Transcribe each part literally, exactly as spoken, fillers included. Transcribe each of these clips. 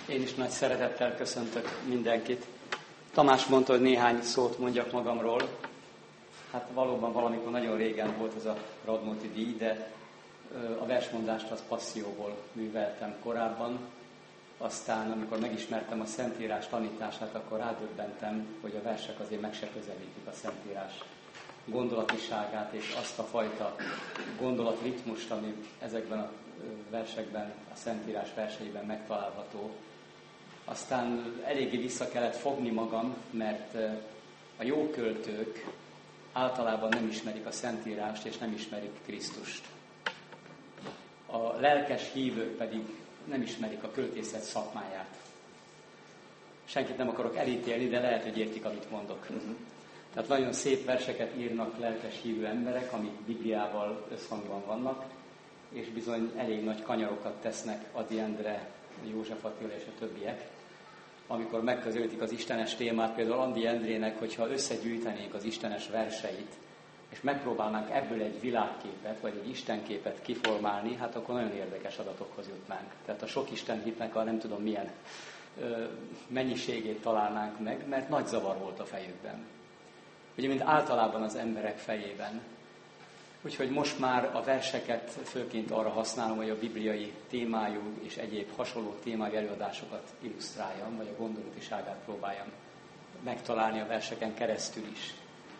Én is nagy szeretettel köszöntök mindenkit. Tamás mondta, hogy néhány szót mondjak magamról. Hát valóban valamikor nagyon régen volt ez a Radnóti díj, de a versmondást az passzióból műveltem korábban. Aztán, amikor megismertem a Szentírás tanítását, akkor rádöbbentem, hogy a versek azért meg se közelítik a Szentírás gondolatiságát, és azt a fajta gondolatritmust, ami ezekben a versekben, a Szentírás verseiben megtalálható. Aztán eléggé vissza kellett fogni magam, mert a jó költők általában nem ismerik a Szentírást, és nem ismerik Krisztust. A lelkes hívők pedig nem ismerik a költészet szakmáját. Senkit nem akarok elítélni, de lehet, hogy értik, amit mondok. Tehát nagyon szép verseket írnak lelkes hívő emberek, amik Bibliával összhangban vannak, és bizony elég nagy kanyarokat tesznek Ady Endre, József Attila és a többiek. Amikor megközelítik az istenes témát, például Ady Endrének, hogyha összegyűjtenénk az istenes verseit, és megpróbálnánk ebből egy világképet, vagy egy istenképet kiformálni, hát akkor nagyon érdekes adatokhoz jutnánk. Tehát a sok istenhitnek a nem tudom milyen ö, mennyiségét találnánk meg, mert nagy zavar volt a fejükben. Ugye, mint általában az emberek fejében. Úgyhogy most már a verseket főként arra használom, hogy a bibliai témájú és egyéb hasonló témájú előadásokat illusztráljam, vagy a gondolatiságát próbáljam megtalálni a verseken keresztül is.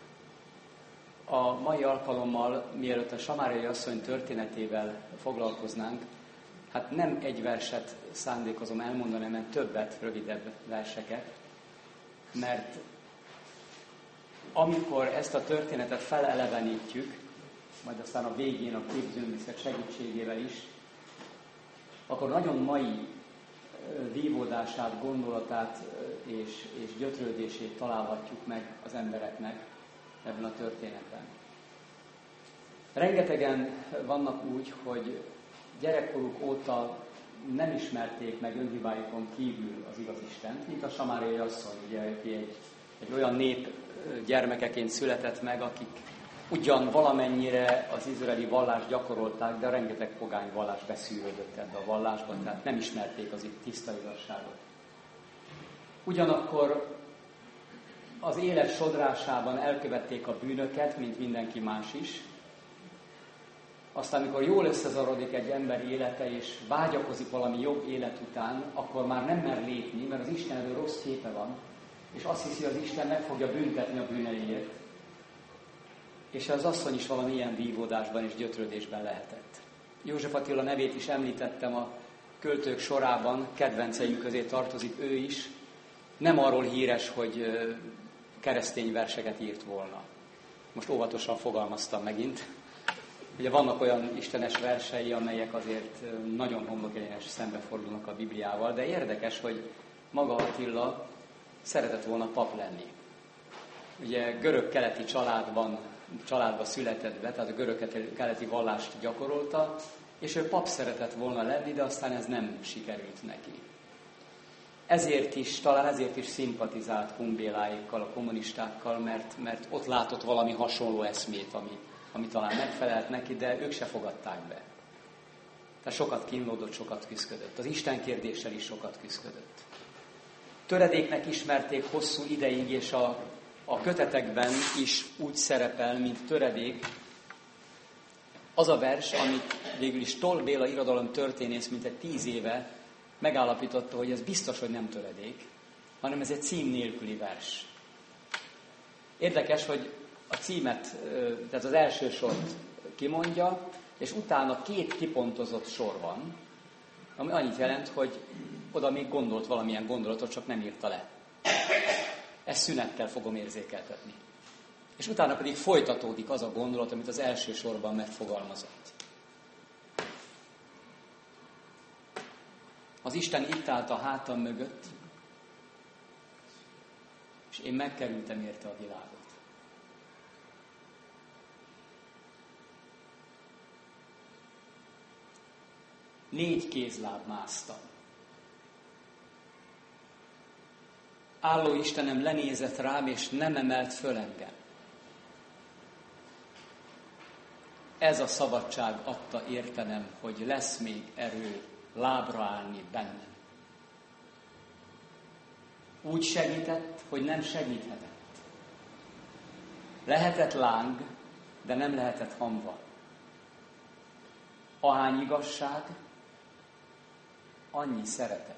A mai alkalommal, mielőtt a Samáriai asszony történetével foglalkoznánk, hát nem egy verset szándékozom elmondani, hanem többet, rövidebb verseket, mert amikor ezt a történetet felelevenítjük, majd aztán a végén a képzőművészet segítségével is, akkor nagyon mai vívódását, gondolatát és, és gyötrődését találhatjuk meg az embereknek ebben a történetben. Rengetegen vannak úgy, hogy gyerekkoruk óta nem ismerték meg önhibájukon kívül az igaz Istent, mint a samáriai asszony, ugye, aki egy, egy olyan nép gyermekeként született meg, akik ugyan valamennyire az izraeli vallást gyakorolták, de rengeteg pogány vallás beszűrődött ebbe a vallásban, tehát nem ismerték az itt tiszta igazságot. Ugyanakkor az élet sodrásában elkövették a bűnöket, mint mindenki más is. Aztán, amikor jól összezarodik egy ember élete, és vágyakozik valami jobb élet után, akkor már nem mer lépni, mert az Istenről rossz képe van, és azt hiszi, hogy az Isten meg fogja büntetni a bűneiért. És az asszony is valami ilyen vívódásban és gyötrődésben lehetett. József Attila nevét is említettem a költők sorában, kedvenceink közé tartozik ő is. Nem arról híres, hogy keresztény verseket írt volna. Most óvatosan fogalmaztam megint. Ugye vannak olyan istenes versei, amelyek azért nagyon homlokegyenes szembefordulnak a Bibliával, de érdekes, hogy maga Attila szeretett volna pap lenni. Ugye görög-keleti családban, családba született be, tehát a görög-keleti vallást gyakorolta, és ő pap szeretett volna lenni, de aztán ez nem sikerült neki. Ezért is, talán ezért is szimpatizált Humbéláékkal, a kommunistákkal, mert, mert ott látott valami hasonló eszmét, ami, ami talán megfelelt neki, de ők se fogadták be. Tehát sokat kínlódott, sokat küszködött. Az Isten kérdéssel is sokat küszködött. Töredéknek ismerték hosszú ideig, és a, a kötetekben is úgy szerepel, mint töredék, az a vers, amit végül is Toll Béla irodalomtörténész mint egy tíz éve megállapította, hogy ez biztos, hogy nem töredék, hanem ez egy cím nélküli vers. Érdekes, hogy a címet, tehát az első sort kimondja, és utána két kipontozott sor van, ami annyit jelent, hogy oda még gondolt valamilyen gondolatot, csak nem írta le. Ezt szünettel fogom érzékeltetni. És utána pedig folytatódik az a gondolat, amit az első sorban megfogalmazott. Az Isten itt állt a hátam mögött, és én megkerültem érte a világot. Négy kézláb másztam. Álló Istenem lenézett rám, és nem emelt föl engem. Ez a szabadság adta értenem, hogy lesz még erő lábra állni bennem. Úgy segített, hogy nem segíthetett. Lehetett láng, de nem lehetett hamva. Ahány igazság, annyi szeretet.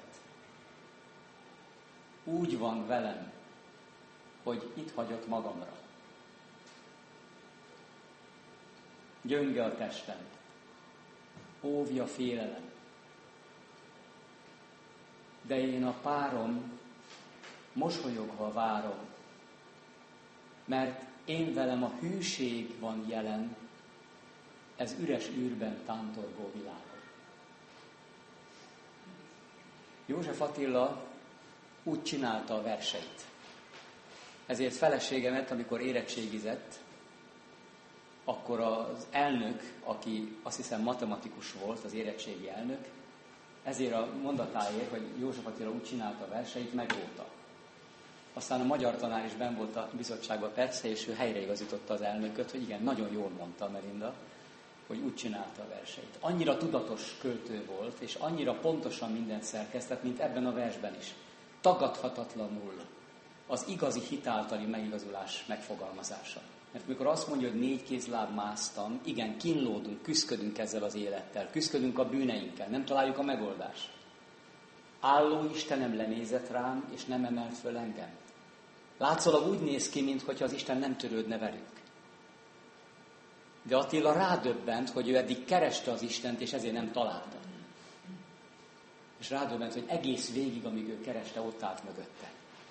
Úgy van velem, hogy itt hagyott magamra. Gyönge a testem, óvja félelem. De én a párom mosolyogva várom, mert én velem a hűség van jelen, ez üres űrben tántorgó világon. József Attila úgy csinálta a verseit. Ezért feleségemet, amikor érettségizett, akkor az elnök, aki azt hiszem matematikus volt, az érettségi elnök, ezért a mondatáért, hogy József Attila úgy csinálta a verseit, megróta. Aztán a magyar tanár is benn volt a bizottságban persze, és ő helyreigazította az elnököt, hogy igen, nagyon jól mondta Melinda, hogy úgy csinálta a verseit. Annyira tudatos költő volt, és annyira pontosan mindent szerkesztett, mint ebben a versben is. Tagadhatatlanul az igazi hitáltali megigazulás megfogalmazása. Mert mikor azt mondja, hogy négy kézláb másztam, igen, kínlódunk, küszködünk ezzel az élettel, küszködünk a bűneinkkel, nem találjuk a megoldást. Álló Istenem lenézett rám, és nem emelt föl engem. Látszólag úgy néz ki, mintha az Isten nem törődne velünk. De Attila rádöbbent, hogy ő eddig kereste az Istent, és ezért nem találta. És rádöbbent, hogy egész végig, amíg ő kereste, ott állt mögötte.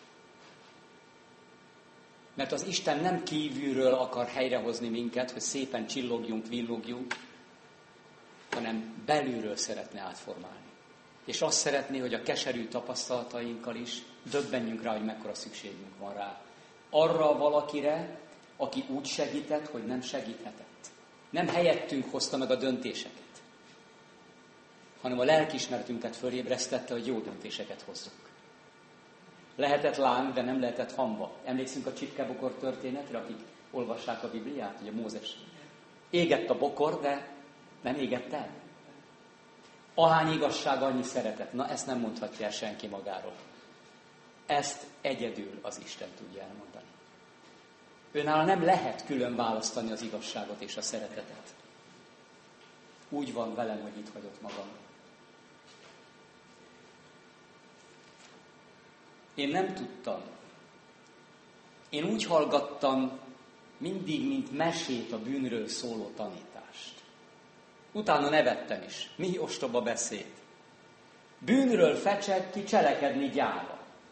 Mert az Isten nem kívülről akar helyrehozni minket, hogy szépen csillogjunk, villogjunk, hanem belülről szeretne átformálni. És azt szeretné, hogy a keserű tapasztalatainkkal is döbbenjünk rá, hogy mekkora szükségünk van rá. Arra valakire, aki úgy segített, hogy nem segíthetett. Nem helyettünk hozta meg a döntéseket, hanem a lelkiismeretünket fölébresztette, hogy jó döntéseket hozzunk. Lehetett láng, de nem lehetett hamva. Emlékszünk a csipkebokor történetre, akik olvassák a Bibliát, ugye Mózes. Égett a bokor, de nem égett el. Ahány igazság, annyi szeretet. Na, ezt nem mondhatja el senki magáról. Ezt egyedül az Isten tudja elmondani. Őnála nem lehet külön választani az igazságot és a szeretetet. Úgy van velem, hogy itt hagyott magam. Én nem tudtam. Én úgy hallgattam mindig, mint mesét a bűnről szóló tanítást. Utána nevettem is. Mi ostoba beszéd. Bűnről fecseg ki, cselekedni gyáva.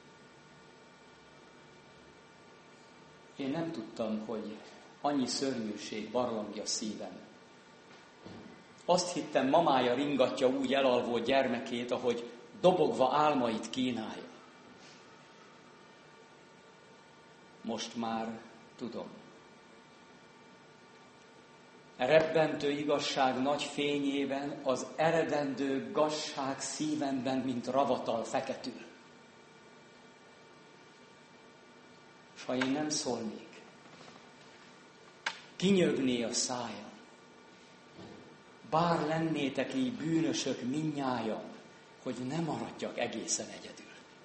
Én nem tudtam, hogy annyi szörnyűség barlangja szívem. Azt hittem, mamája ringatja úgy elalvó gyermekét, ahogy dobogva álmait kínálja. Most már tudom. E rebbentő igazság nagy fényében az eredendő gazság szívemben, mint ravatal feketül. S ha én nem szólnék, kinyögné a szájam, bár lennétek így bűnösök mindnyájan, hogy ne maradjak egészen egyedül.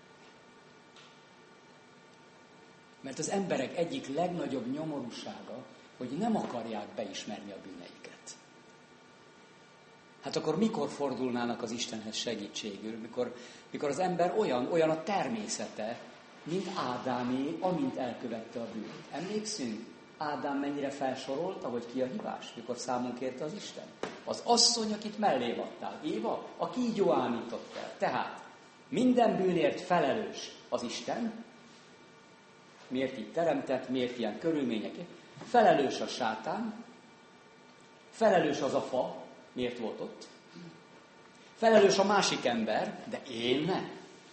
Mert az emberek egyik legnagyobb nyomorúsága, hogy nem akarják beismerni a bűneiket. Hát akkor mikor fordulnának az Istenhez segítségül? Mikor, mikor az ember olyan, olyan a természete, mint Ádámé, amint elkövette a bűnt. Emlékszünk? Ádám mennyire felsorolta, hogy ki a hibás, mikor számon kérte az Isten? Az asszony, akit mellé adtál. Éva, a kígyó ámított el. Tehát minden bűnért felelős az Isten. Miért így teremtett, miért ilyen körülmények? Felelős a sátán, felelős az a fa, miért volt ott. Felelős a másik ember, de én nem.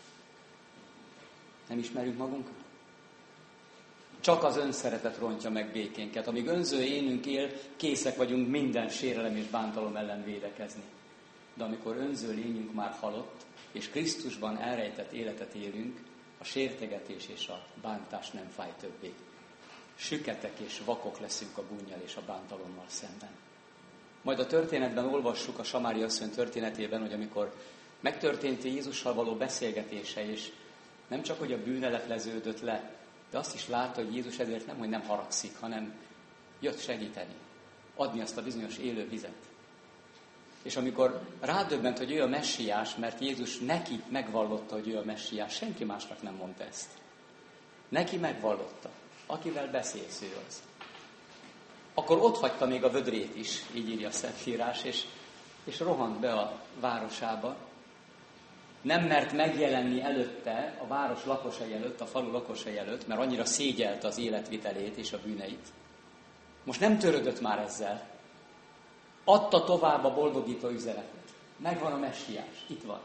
Nem ismerjük magunkat? Csak az önszeretet rontja meg békénket. Amíg önző énünk él, készek vagyunk minden sérelem és bántalom ellen védekezni. De amikor önző lényünk már halott, és Krisztusban elrejtett életet élünk, a sértegetés és a bántás nem fáj többé. Süketek és vakok leszünk a gúnnyal és a bántalommal szemben. Majd a történetben olvassuk a Samári asszony történetében, hogy amikor megtörtént Jézussal való beszélgetése, és Nem csak, hogy a bűne lepleződött le, de azt is látta, hogy Jézus ezért nem, hogy nem haragszik, hanem jött segíteni, adni azt a bizonyos élő vizet. És amikor rádöbbent, hogy ő a messiás, mert Jézus neki megvallotta, hogy ő a messiás, senki másnak nem mondta ezt. Neki megvallotta, akivel beszélsz, ő az. Akkor ott hagyta még a vödrét is, így írja a Szentírás, és, és rohant be a városába. Nem mert megjelenni előtte, a város lakosai előtt, a falu lakosai előtt, mert annyira szégyelte az életvitelét és a bűneit. Most nem törődött már ezzel. Adta tovább a boldogító üzenetet. Megvan a messiás, itt van.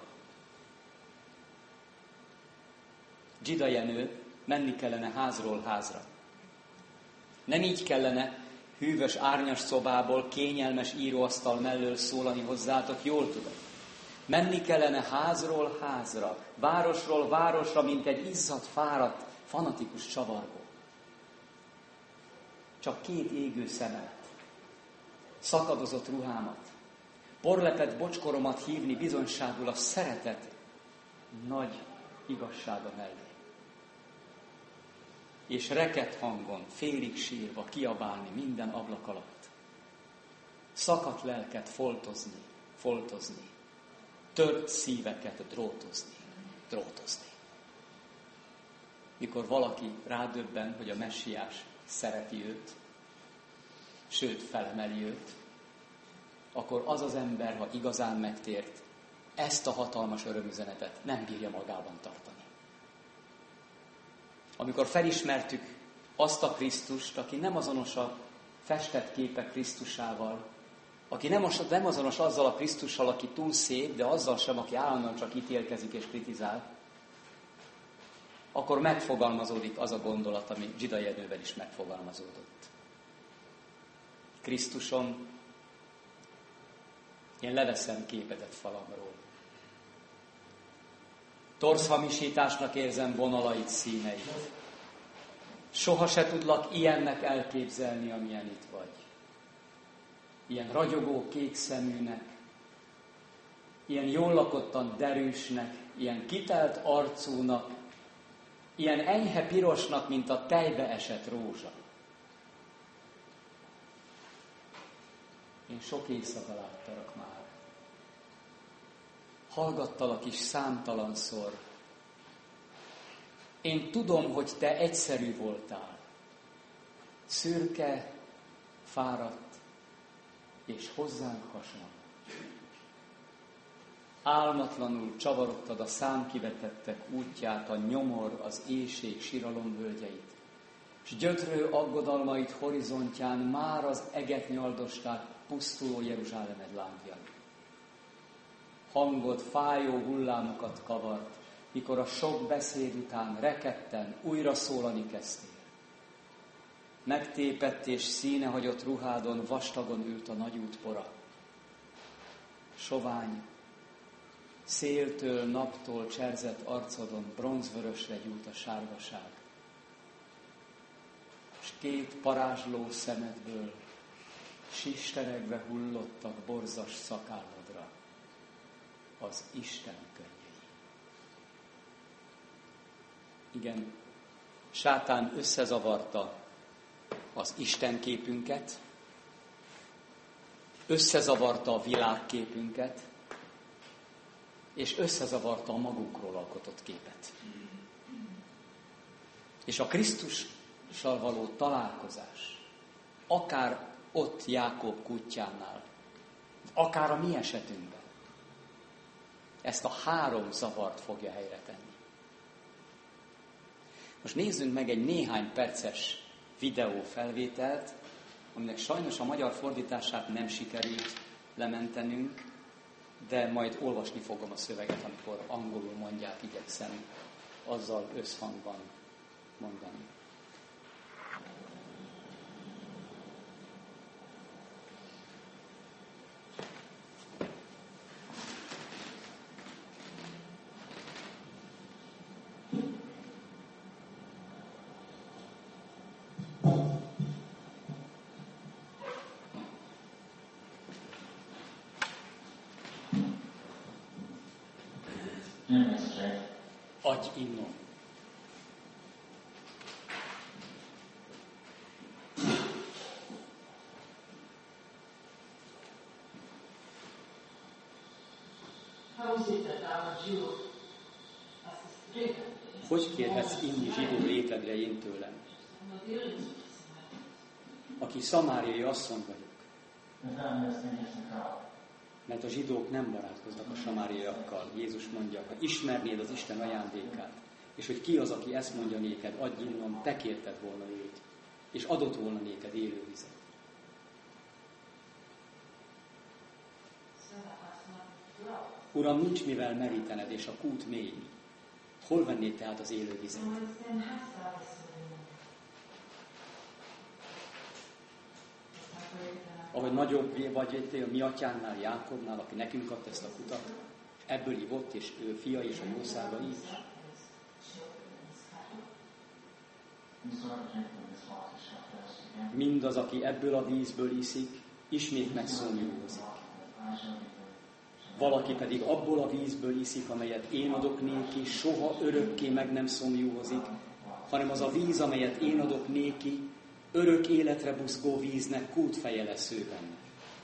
Dzsida Jenő, menni kellene házról házra. Nem így kellene hűvös árnyas szobából, kényelmes íróasztal mellől szólani hozzátok, jól tudom. Menni kellene házról házra, városról városra, mint egy izzadt, fáradt, fanatikus csavargó. Csak két égő szemet, szakadozott ruhámat, porlepett bocskoromat hívni bizonyságul a szeretet nagy igazsága mellé. És reket hangon, félig sírva kiabálni minden ablak alatt. Szakadt lelket foltozni, foltozni. Tört szíveket drótozni, drótozni. Mikor valaki rádöbben, hogy a messiás szereti őt, sőt felemeli őt, akkor az az ember, ha igazán megtért, ezt a hatalmas örömüzenetet nem bírja magában tartani. Amikor felismertük azt a Krisztust, aki nem azonos a festett képek Krisztusával, aki nem, nem azonos azzal a Krisztussal, aki túl szép, de azzal sem, aki állandóan csak ítélkezik és kritizál, akkor megfogalmazódik az a gondolat, ami Dzsida Jenővel is megfogalmazódott. Krisztusom, én leveszem képedet falamról. Torszhamisításnak érzem vonalait, színeit. Soha se tudlak ilyennek elképzelni, amilyen itt vagy. Ilyen ragyogó kék szeműnek, ilyen jól lakottan derűsnek, ilyen kitelt arcúnak, ilyen enyhe pirosnak, mint a tejbe esett rózsa. Én sok éjszaka láttalak már. Hallgattalak is számtalanszor. Én tudom, hogy te egyszerű voltál. Szürke, fáradt és hozzánk hasonló. Álmatlanul csavarogtad a számkivetettek útját, a nyomor, az éjség siralom völgyeit, s gyötrő aggodalmait horizontján már az eget nyaldosták pusztuló Jeruzsálemed lángjai. Hangod fájó hullámokat kavart, mikor a sok beszéd után rekedten újra szólani kezdtél. Megtépett és színe hagyott ruhádon vastagon ült a nagy útpora. Sovány, széltől, naptól cserzett arcodon bronzvörösre gyújt a sárgaság. S két parázsló szemedből sisteregve hullottak borzas szakálladra az Isten könnyei. Igen, sátán összezavarta az Isten képünket, összezavarta a világképünket, és összezavarta a magukról alkotott képet. És a Krisztussal való találkozás, akár ott Jákob kutyánál, akár a mi esetünkben, ezt a három zavart fogja helyre tenni. Most nézzünk meg egy néhány perces videófelvételt, aminek sajnos a magyar fordítását nem sikerült lementenünk, de majd olvasni fogom a szöveget, amikor angolul mondják, igyekszem azzal összhangban mondani. Adj innom. Hogy kérhetsz inni zsidó létedre én tőlem? Aki szamáriai asszony vagyok. Mert a zsidók nem barátkoznak a samáriaiakkal. Jézus mondja, ha ismernéd az Isten ajándékát, és hogy ki az, aki ezt mondja néked, adj innom, te kérted volna őt, és adott volna néked élő vizet. Uram, nincs mivel merítened, és a kút mély. Hol vennéd tehát az élő vizet? Ahogy nagyobb vagy a mi atyánnál, Jákobnál, aki nekünk adta ezt a kutat, ebből ivott, és ő fia és a jószága is. Mindaz, aki ebből a vízből iszik, ismét megszomjúhozik. Valaki pedig abból a vízből iszik, amelyet én adok néki, soha örökké meg nem szomjúhozik, hanem az a víz, amelyet én adok néki, örök életre buzgó víznek kútfeje lesz ő benne.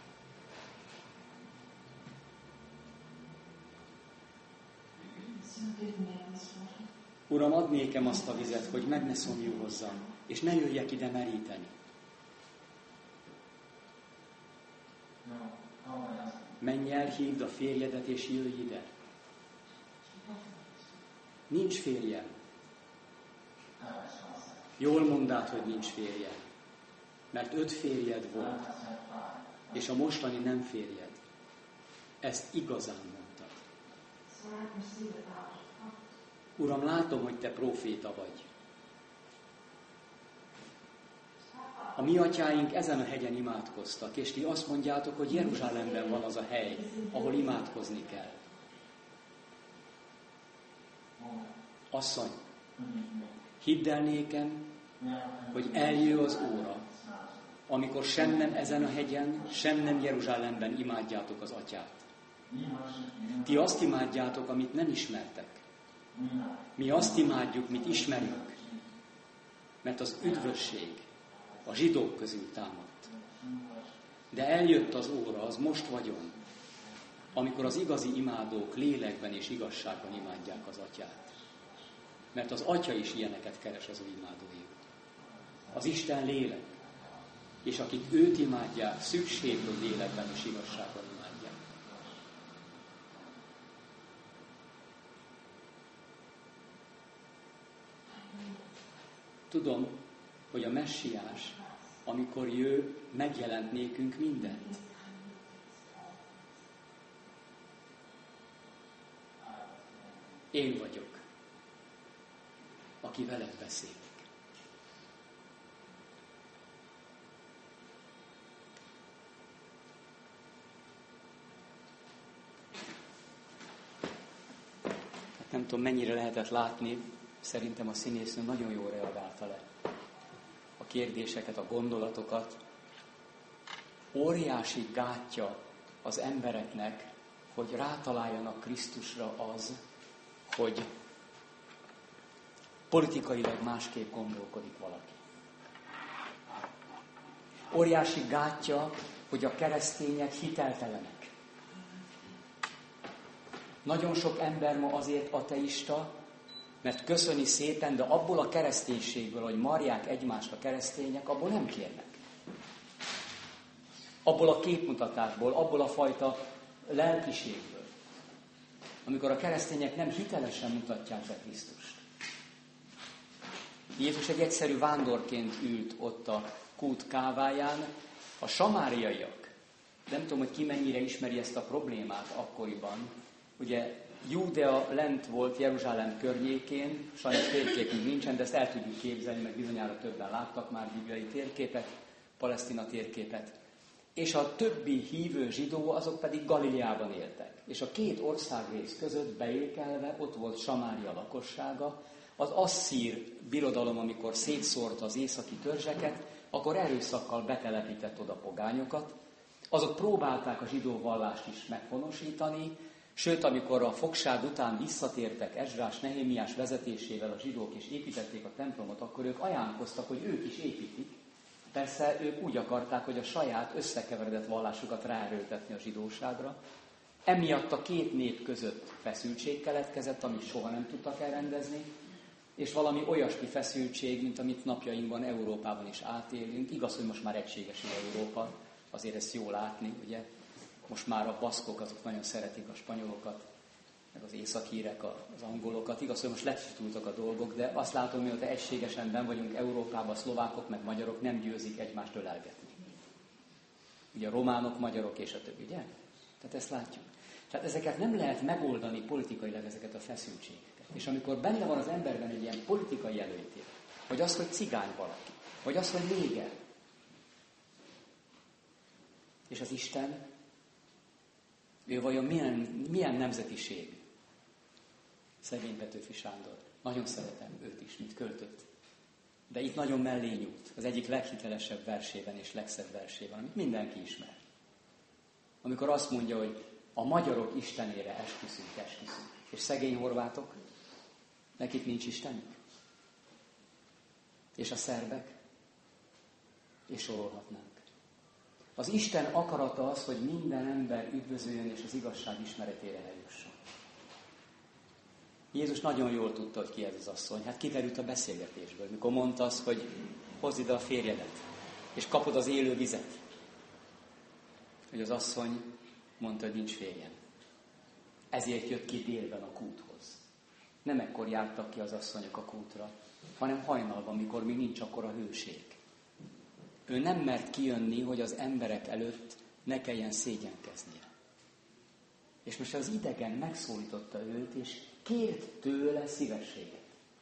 Uram, add nékem azt a vizet, hogy meg ne szomjúhozzam, és ne jöjjek ide meríteni. Menj el, hívd a férjedet, és jöjj ide. Nincs férjem. Jól mondd át, hogy nincs férjem. Mert öt férjed volt, és a mostani nem férjed. Ezt igazán mondtad. Uram, látom, hogy te próféta vagy. A mi atyáink ezen a hegyen imádkoztak, és ti azt mondjátok, hogy Jeruzsálemben van az a hely, ahol imádkozni kell. Asszony, hidd el nékem, hogy eljő az óra, amikor sem nem ezen a hegyen, sem nem Jeruzsálemben imádjátok az atyát. Ti azt imádjátok, amit nem ismertek. Mi azt imádjuk, mit ismerünk, mert az üdvösség a zsidók közül támadt. De eljött az óra, az most vagyon, amikor az igazi imádók lélekben és igazságban imádják az atyát. Mert az atya is ilyeneket keres az ő imádóiuk. Az Isten lélek, és akik őt imádják, szükség, hogy lélekben és igazságban imádják. Tudom, hogy a messiás, amikor jön, megjelent nékünk mindent. Én vagyok, aki veled beszélek. Hát nem tudom, mennyire lehetett látni, szerintem a színésznő nagyon jól reagálta le a kérdéseket, a gondolatokat. Óriási gátja az embereknek, hogy rátaláljanak Krisztusra az, hogy politikailag másképp gondolkodik valaki. Óriási gátja, hogy a keresztények hiteltelenek. Nagyon sok ember ma azért ateista, mert köszöni szépen, de abból a kereszténységből, hogy marják egymást a keresztények, abból nem kérnek. Abból a képmutatásból, abból a fajta lelkiségből, amikor a keresztények nem hitelesen mutatják be Krisztust. Jézus egy egyszerű vándorként ült ott a kút káváján, a samáriaiak, nem tudom, hogy ki mennyire ismeri ezt a problémát akkoriban, ugye Júdea lent volt Jeruzsálem környékén, sajnos térképünk nincsen, de ezt el tudjuk képzelni, meg bizonyára többen láttak már bibliai térképet, Palesztina térképet. És a többi hívő zsidó, azok pedig Galileában éltek. És a két országrész között beékelve ott volt Samária lakossága. Az asszír birodalom, amikor szétszórta az északi törzseket, akkor erőszakkal betelepített oda pogányokat. Azok próbálták a zsidó vallást is meghonosítani, sőt, amikor a fogság után visszatértek Ezrás, Nehémiás vezetésével a zsidók és építették a templomot, akkor ők ajánlkoztak, hogy ők is építik. Persze ők úgy akarták, hogy a saját összekeveredett vallásukat ráerőltetni a zsidóságra. Emiatt a két nép között feszültség keletkezett, amit soha nem tudtak elrendezni, és valami olyasmi feszültség, mint amit napjainkban Európában is átélünk. Igaz, hogy most már egységesül Európa, azért ezt jól látni, ugye? Most már a baszkok azok nagyon szeretik a spanyolokat, meg az északírek az angolokat. Igaz, hogy most letisztultak a dolgok, de azt látom, mióta egységesen benn vagyunk Európában, a szlovákok meg magyarok nem győzik egymást ölelgetni. Ugye a románok, magyarok és a többi, ugye? Tehát ezt látjuk. Tehát ezeket nem lehet megoldani politikailag, ezeket a feszültségeket. És amikor benne van az emberben egy ilyen politikai előítélet, vagy az, hogy cigány valaki, vagy az, hogy néger, és az Isten, ő vajon milyen, milyen nemzetiség? Szegény Petőfi Sándor. Nagyon szeretem őt is, mint költött. De itt nagyon mellé nyújt. Az egyik leghitelesebb versében és legszebb versében, amit mindenki ismer. Amikor azt mondja, hogy a magyarok istenére esküszünk, esküszünk. És szegény horvátok, nekik nincs istenük. És a szerbek, és sorolhatnánk. Az Isten akarata az, hogy minden ember üdvözöljön, és az igazság ismeretére eljusson. Jézus nagyon jól tudta, hogy ki ez az asszony. Hát kiderült a beszélgetésből, mikor mondta azt, hogy hozd ide a férjedet, és kapod az élő vizet. Hogy az asszony mondta, hogy nincs férjem. Ezért jött ki délben a kúthoz. Nem ekkor jártak ki az asszonyok a kútra, hanem hajnalban, mikor még nincs akkor a hőség. Ő nem mert kijönni, hogy az emberek előtt ne kelljen szégyenkeznie. És most az idegen megszólította őt, és kért tőle szívességet.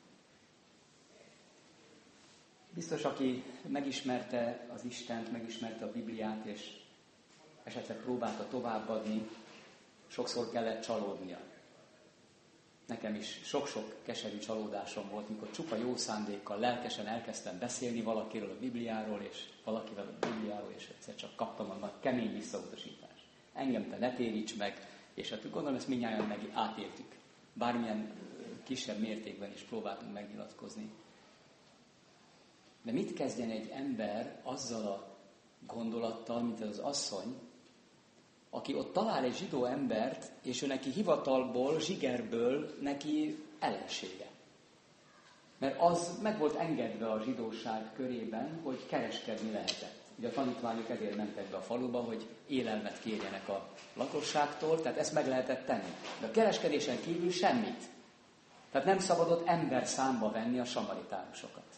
Biztos, aki megismerte az Istent, megismerte a Bibliát, és esetleg próbálta továbbadni, sokszor kellett csalódnia. Nekem is sok-sok keserű csalódásom volt, mikor csupa jó szándékkal, lelkesen elkezdtem beszélni valakiről a Bibliáról, és valakivel a Bibliáról, és egyszer csak kaptam a nagy kemény visszautasítást. Engem te ne téríts meg, és hát gondolom, ezt mindnyájan meg átéltük. Bármilyen kisebb mértékben is próbáltunk megnyilatkozni. De mit kezdjen egy ember azzal a gondolattal, mint az asszony, aki ott talál egy zsidó embert, és ő neki hivatalból, zsigerből neki ellensége. Mert az meg volt engedve a zsidóság körében, hogy kereskedni lehetett. Ugye a tanítványok ezért mentek be a faluba, hogy élelmet kérjenek a lakosságtól, tehát ezt meg lehetett tenni. De a kereskedésen kívül semmit. Tehát nem szabadott ember számba venni a samaritánusokat.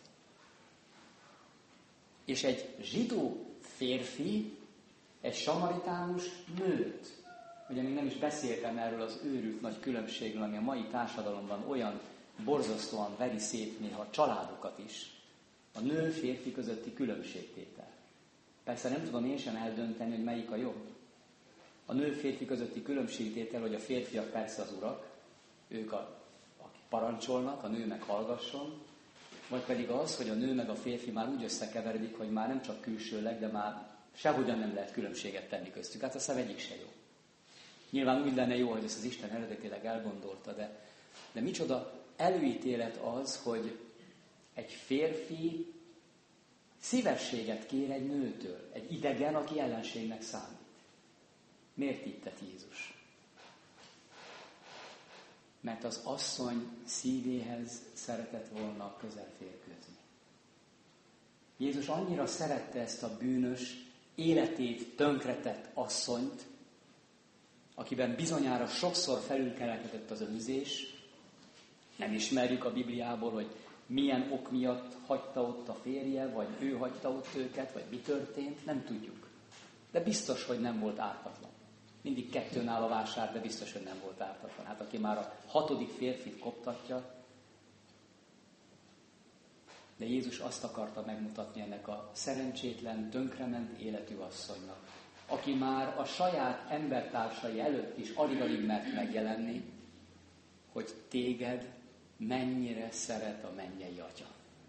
És egy zsidó férfi, egy samaritánus nőt, ugye még nem is beszéltem erről az őrült nagy különbségről, ami a mai társadalomban olyan borzasztóan veri szét néha a családokat is, a nő-férfi közötti különbségtétel. Persze nem tudom én sem eldönteni, hogy melyik a jobb. A nő-férfi közötti különbségtétel, hogy a férfiak persze az urak, ők a, akik parancsolnak, a nő meg hallgasson, vagy pedig az, hogy a nő meg a férfi már úgy összekeveredik, hogy már nem csak külsőleg, de már sehogyan nem lehet különbséget tenni köztük. Hát aztán egyik se jó. Nyilván úgy lenne jó, hogy ezt az Isten eredetileg elgondolta, de, de micsoda előítélet az, hogy egy férfi szívességet kér egy nőtől, egy idegen, aki ellenségnek számít. Miért így tett Jézus? Mert az asszony szívéhez szeretett volna közel férkőzni. Jézus annyira szerette ezt a bűnös, életét tönkretett asszonyt, akiben bizonyára sokszor felülkerekedett az önzés. Nem ismerjük a Bibliából, hogy milyen ok miatt hagyta ott a férje, vagy ő hagyta ott őket, vagy mi történt, nem tudjuk. De biztos, hogy nem volt ártatlan. Mindig kettőn áll a vásár, de biztos, hogy nem volt ártatlan. Hát aki már a hatodik férfit koptatja, de Jézus azt akarta megmutatni ennek a szerencsétlen, tönkrement életű asszonynak, aki már a saját embertársai előtt is alig-alig mert megjelenni, hogy téged mennyire szeret a mennyei Atya.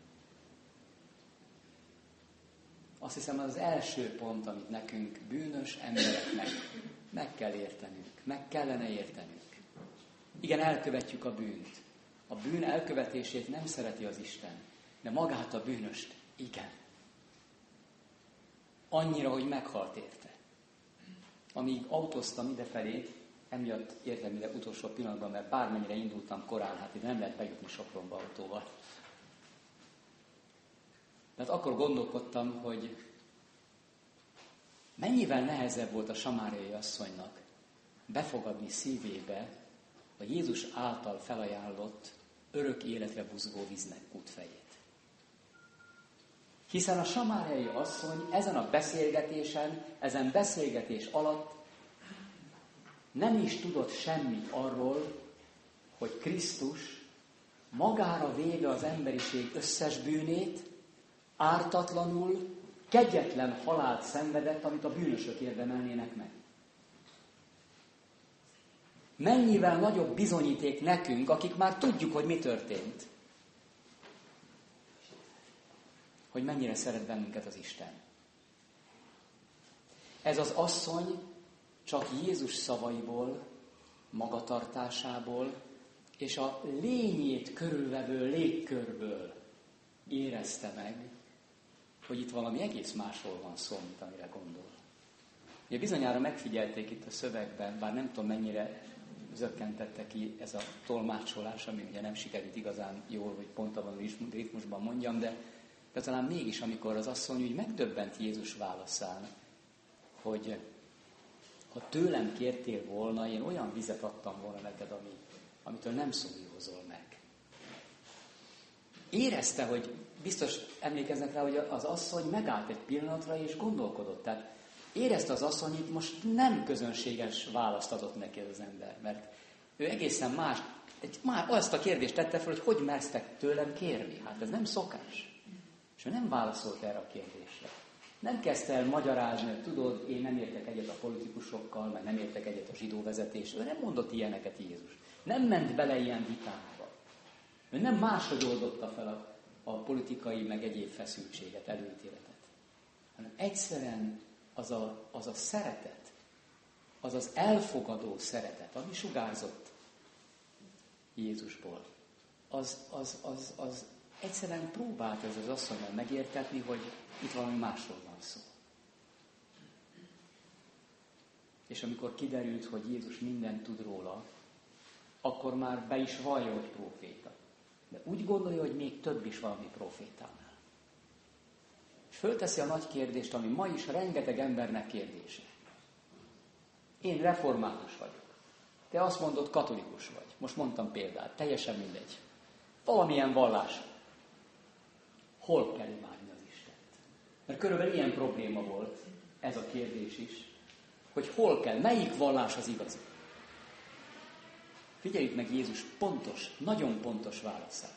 Azt hiszem, az első pont, amit nekünk bűnös embereknek meg kell értenünk, meg kellene értenünk. Igen, elkövetjük a bűnt. A bűn elkövetését nem szereti az Isten, de magát a bűnöst igen. Annyira, hogy meghalt érte. Amíg autóztam idefelé, emiatt értem ide utolsó pillanatban, mert bármennyire indultam korán, hát ide nem lehet bejutni Sopronba autóval. Tehát akkor gondolkodtam, hogy mennyivel nehezebb volt a samáriai asszonynak befogadni szívébe a Jézus által felajánlott örök életre buzgó víznek útfejét. Hiszen a samáriai asszony ezen a beszélgetésen, ezen beszélgetés alatt nem is tudott semmit arról, hogy Krisztus magára véve az emberiség összes bűnét, ártatlanul, kegyetlen halált szenvedett, amit a bűnösök érdemelnének meg. Mennyivel nagyobb bizonyíték nekünk, akik már tudjuk, hogy mi történt, hogy mennyire szeret bennünket az Isten. Ez az asszony csak Jézus szavaiból, magatartásából és a lényét körülvevő légkörből érezte meg, hogy itt valami egész másról van szó, mint amire gondol. Ugye bizonyára megfigyelték itt a szövegben, bár nem tudom mennyire zökkentette ki ez a tolmácsolás, ami ugye nem sikerült igazán jól, hogy pontban ritmusban mondjam, de, de talán mégis, amikor az asszony úgy megdöbbent Jézus válaszán, hogy ha tőlem kértél volna, én olyan vizet adtam volna neked, ami, amitől nem szúnyózol meg. Érezte, hogy biztos emlékeznek rá, hogy az asszony megállt egy pillanatra és gondolkodott. Tehát érezte az asszony, hogy most nem közönséges választ adott neki az ember, mert ő egészen más, egy, már azt a kérdést tette fel, hogy hogy mersztek tőlem kérni. Hát ez nem szokás. És ő nem válaszolt erre a kérdésre. Nem kezdte el magyarázni, hogy tudod, én nem értek egyet a politikusokkal, meg nem értek egyet a zsidó vezetésről. Ő nem mondott ilyeneket Jézus. Nem ment bele ilyen vitába. Ő nem máshogy oldotta fel a, a politikai, meg egyéb feszültséget, előítéletet. Hanem egyszerűen az a, az a szeretet, az az elfogadó szeretet, ami sugárzott Jézusból, az, az, az, az egyszerűen próbált ez az asszonyon megértetni, hogy itt valami másról van szó. És amikor kiderült, hogy Jézus mindent tud róla, akkor már be is vallja, hogy próféta. De úgy gondolja, hogy még több is valami prófétánál. És fölteszi a nagy kérdést, ami ma is rengeteg embernek kérdése. Én református vagyok. Te azt mondod, katolikus vagy. Most mondtam példát, teljesen mindegy. Valamilyen vallás. Hol kell imádni az Istent? Mert körülbelül ilyen probléma volt ez a kérdés is, hogy hol kell, melyik vallás az igazi. Figyeljük meg Jézus pontos, nagyon pontos válaszát.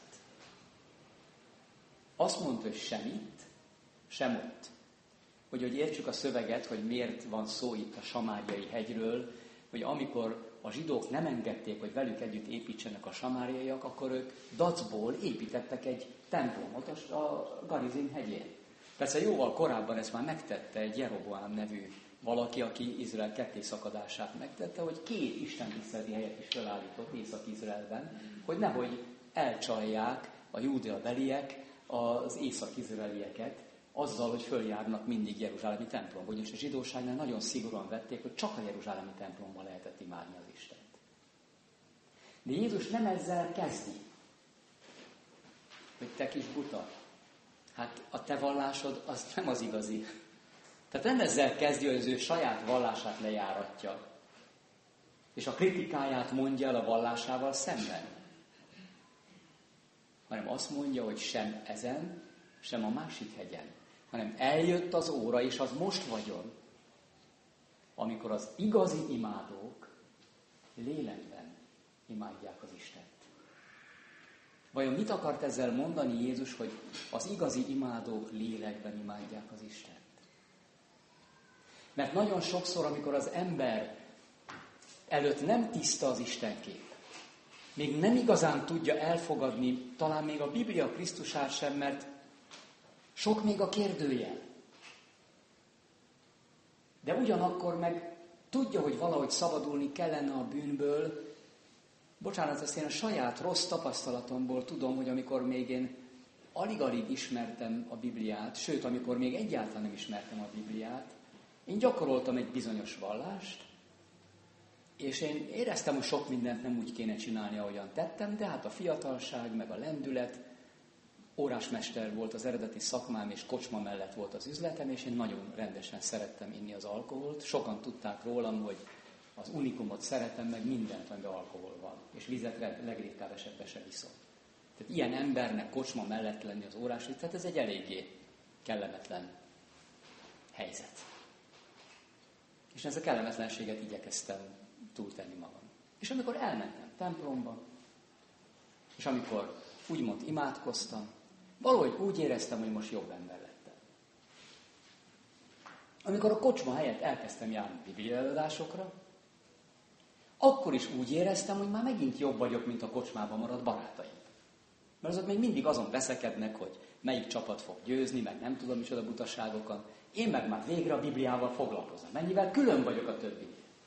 Azt mondta, hogy sem itt, sem ott. Hogy, hogy értsük a szöveget, hogy miért van szó itt a Samáriai hegyről, hogy amikor a zsidók nem engedték, hogy velük együtt építsenek a samáriaiak, akkor ők dacból építettek egy templomot a Garizim hegyén. Persze jóval korábban ezt már megtette egy Jeroboám nevű valaki, aki Izrael kettészakadását megtette, hogy két istentiszteleti helyet is felállított Észak-Izraelben, hogy nehogy elcsalják a júdea beliek az észak-izraelieket azzal, hogy följárnak mindig jeruzsálemi templomba. Ugyanis a zsidóságnál nagyon szigorúan vették, hogy csak a jeruzsálemi templomban lehetett imádni az Istent. De Jézus nem ezzel kezdi, hogy te kis buta, hát a te vallásod az nem az igazi. Tehát nem ezzel kezdi, hogy az ő saját vallását lejáratja, és a kritikáját mondja el a vallásával szemben. Hanem azt mondja, hogy sem ezen, sem a másik hegyen, hanem eljött az óra, és az most vagyon, amikor az igazi imádók lélekben imádják az Istent. Vajon mit akart ezzel mondani Jézus, hogy az igazi imádók lélekben imádják az Istent? Mert nagyon sokszor, amikor az ember előtt nem tiszta az Istenkép, még nem igazán tudja elfogadni, talán még a Biblia Krisztusát sem, mert sok még a kérdőjel. De ugyanakkor meg tudja, hogy valahogy szabadulni kellene a bűnből. Bocsánat, ezt én a saját rossz tapasztalatomból tudom, hogy amikor még én alig-alig ismertem a Bibliát, sőt, amikor még egyáltalán nem ismertem a Bibliát, én gyakoroltam egy bizonyos vallást, És én éreztem, hogy sok mindent nem úgy kéne csinálni, ahogyan tettem, de hát a fiatalság, meg a lendület, órásmester volt az eredeti szakmám, és kocsma mellett volt az üzletem, és én nagyon rendesen szerettem inni az alkoholt. Sokan tudták rólam, hogy az unikumot szeretem, meg mindent, amiben alkohol van. És vizet legritkább esetben se viszom. Tehát ilyen embernek kocsma mellett lenni az órás, tehát ez egy eléggé kellemetlen helyzet. És ezt a kellemetlenséget igyekeztem túltenni magam. És amikor elmentem templomba, és amikor úgymond imádkoztam, valahogy úgy éreztem, hogy most jobb ember lettem. Amikor a kocsma helyett elkezdtem járni bibliaelőadásokra, akkor is úgy éreztem, hogy már megint jobb vagyok, mint a kocsmában maradt barátaim. Mert azok még mindig azon veszekednek, hogy melyik csapat fog győzni, meg nem tudom micsoda butaságokat. Én meg már végre a Bibliával foglalkozom. Mennyivel külön vagyok a többi.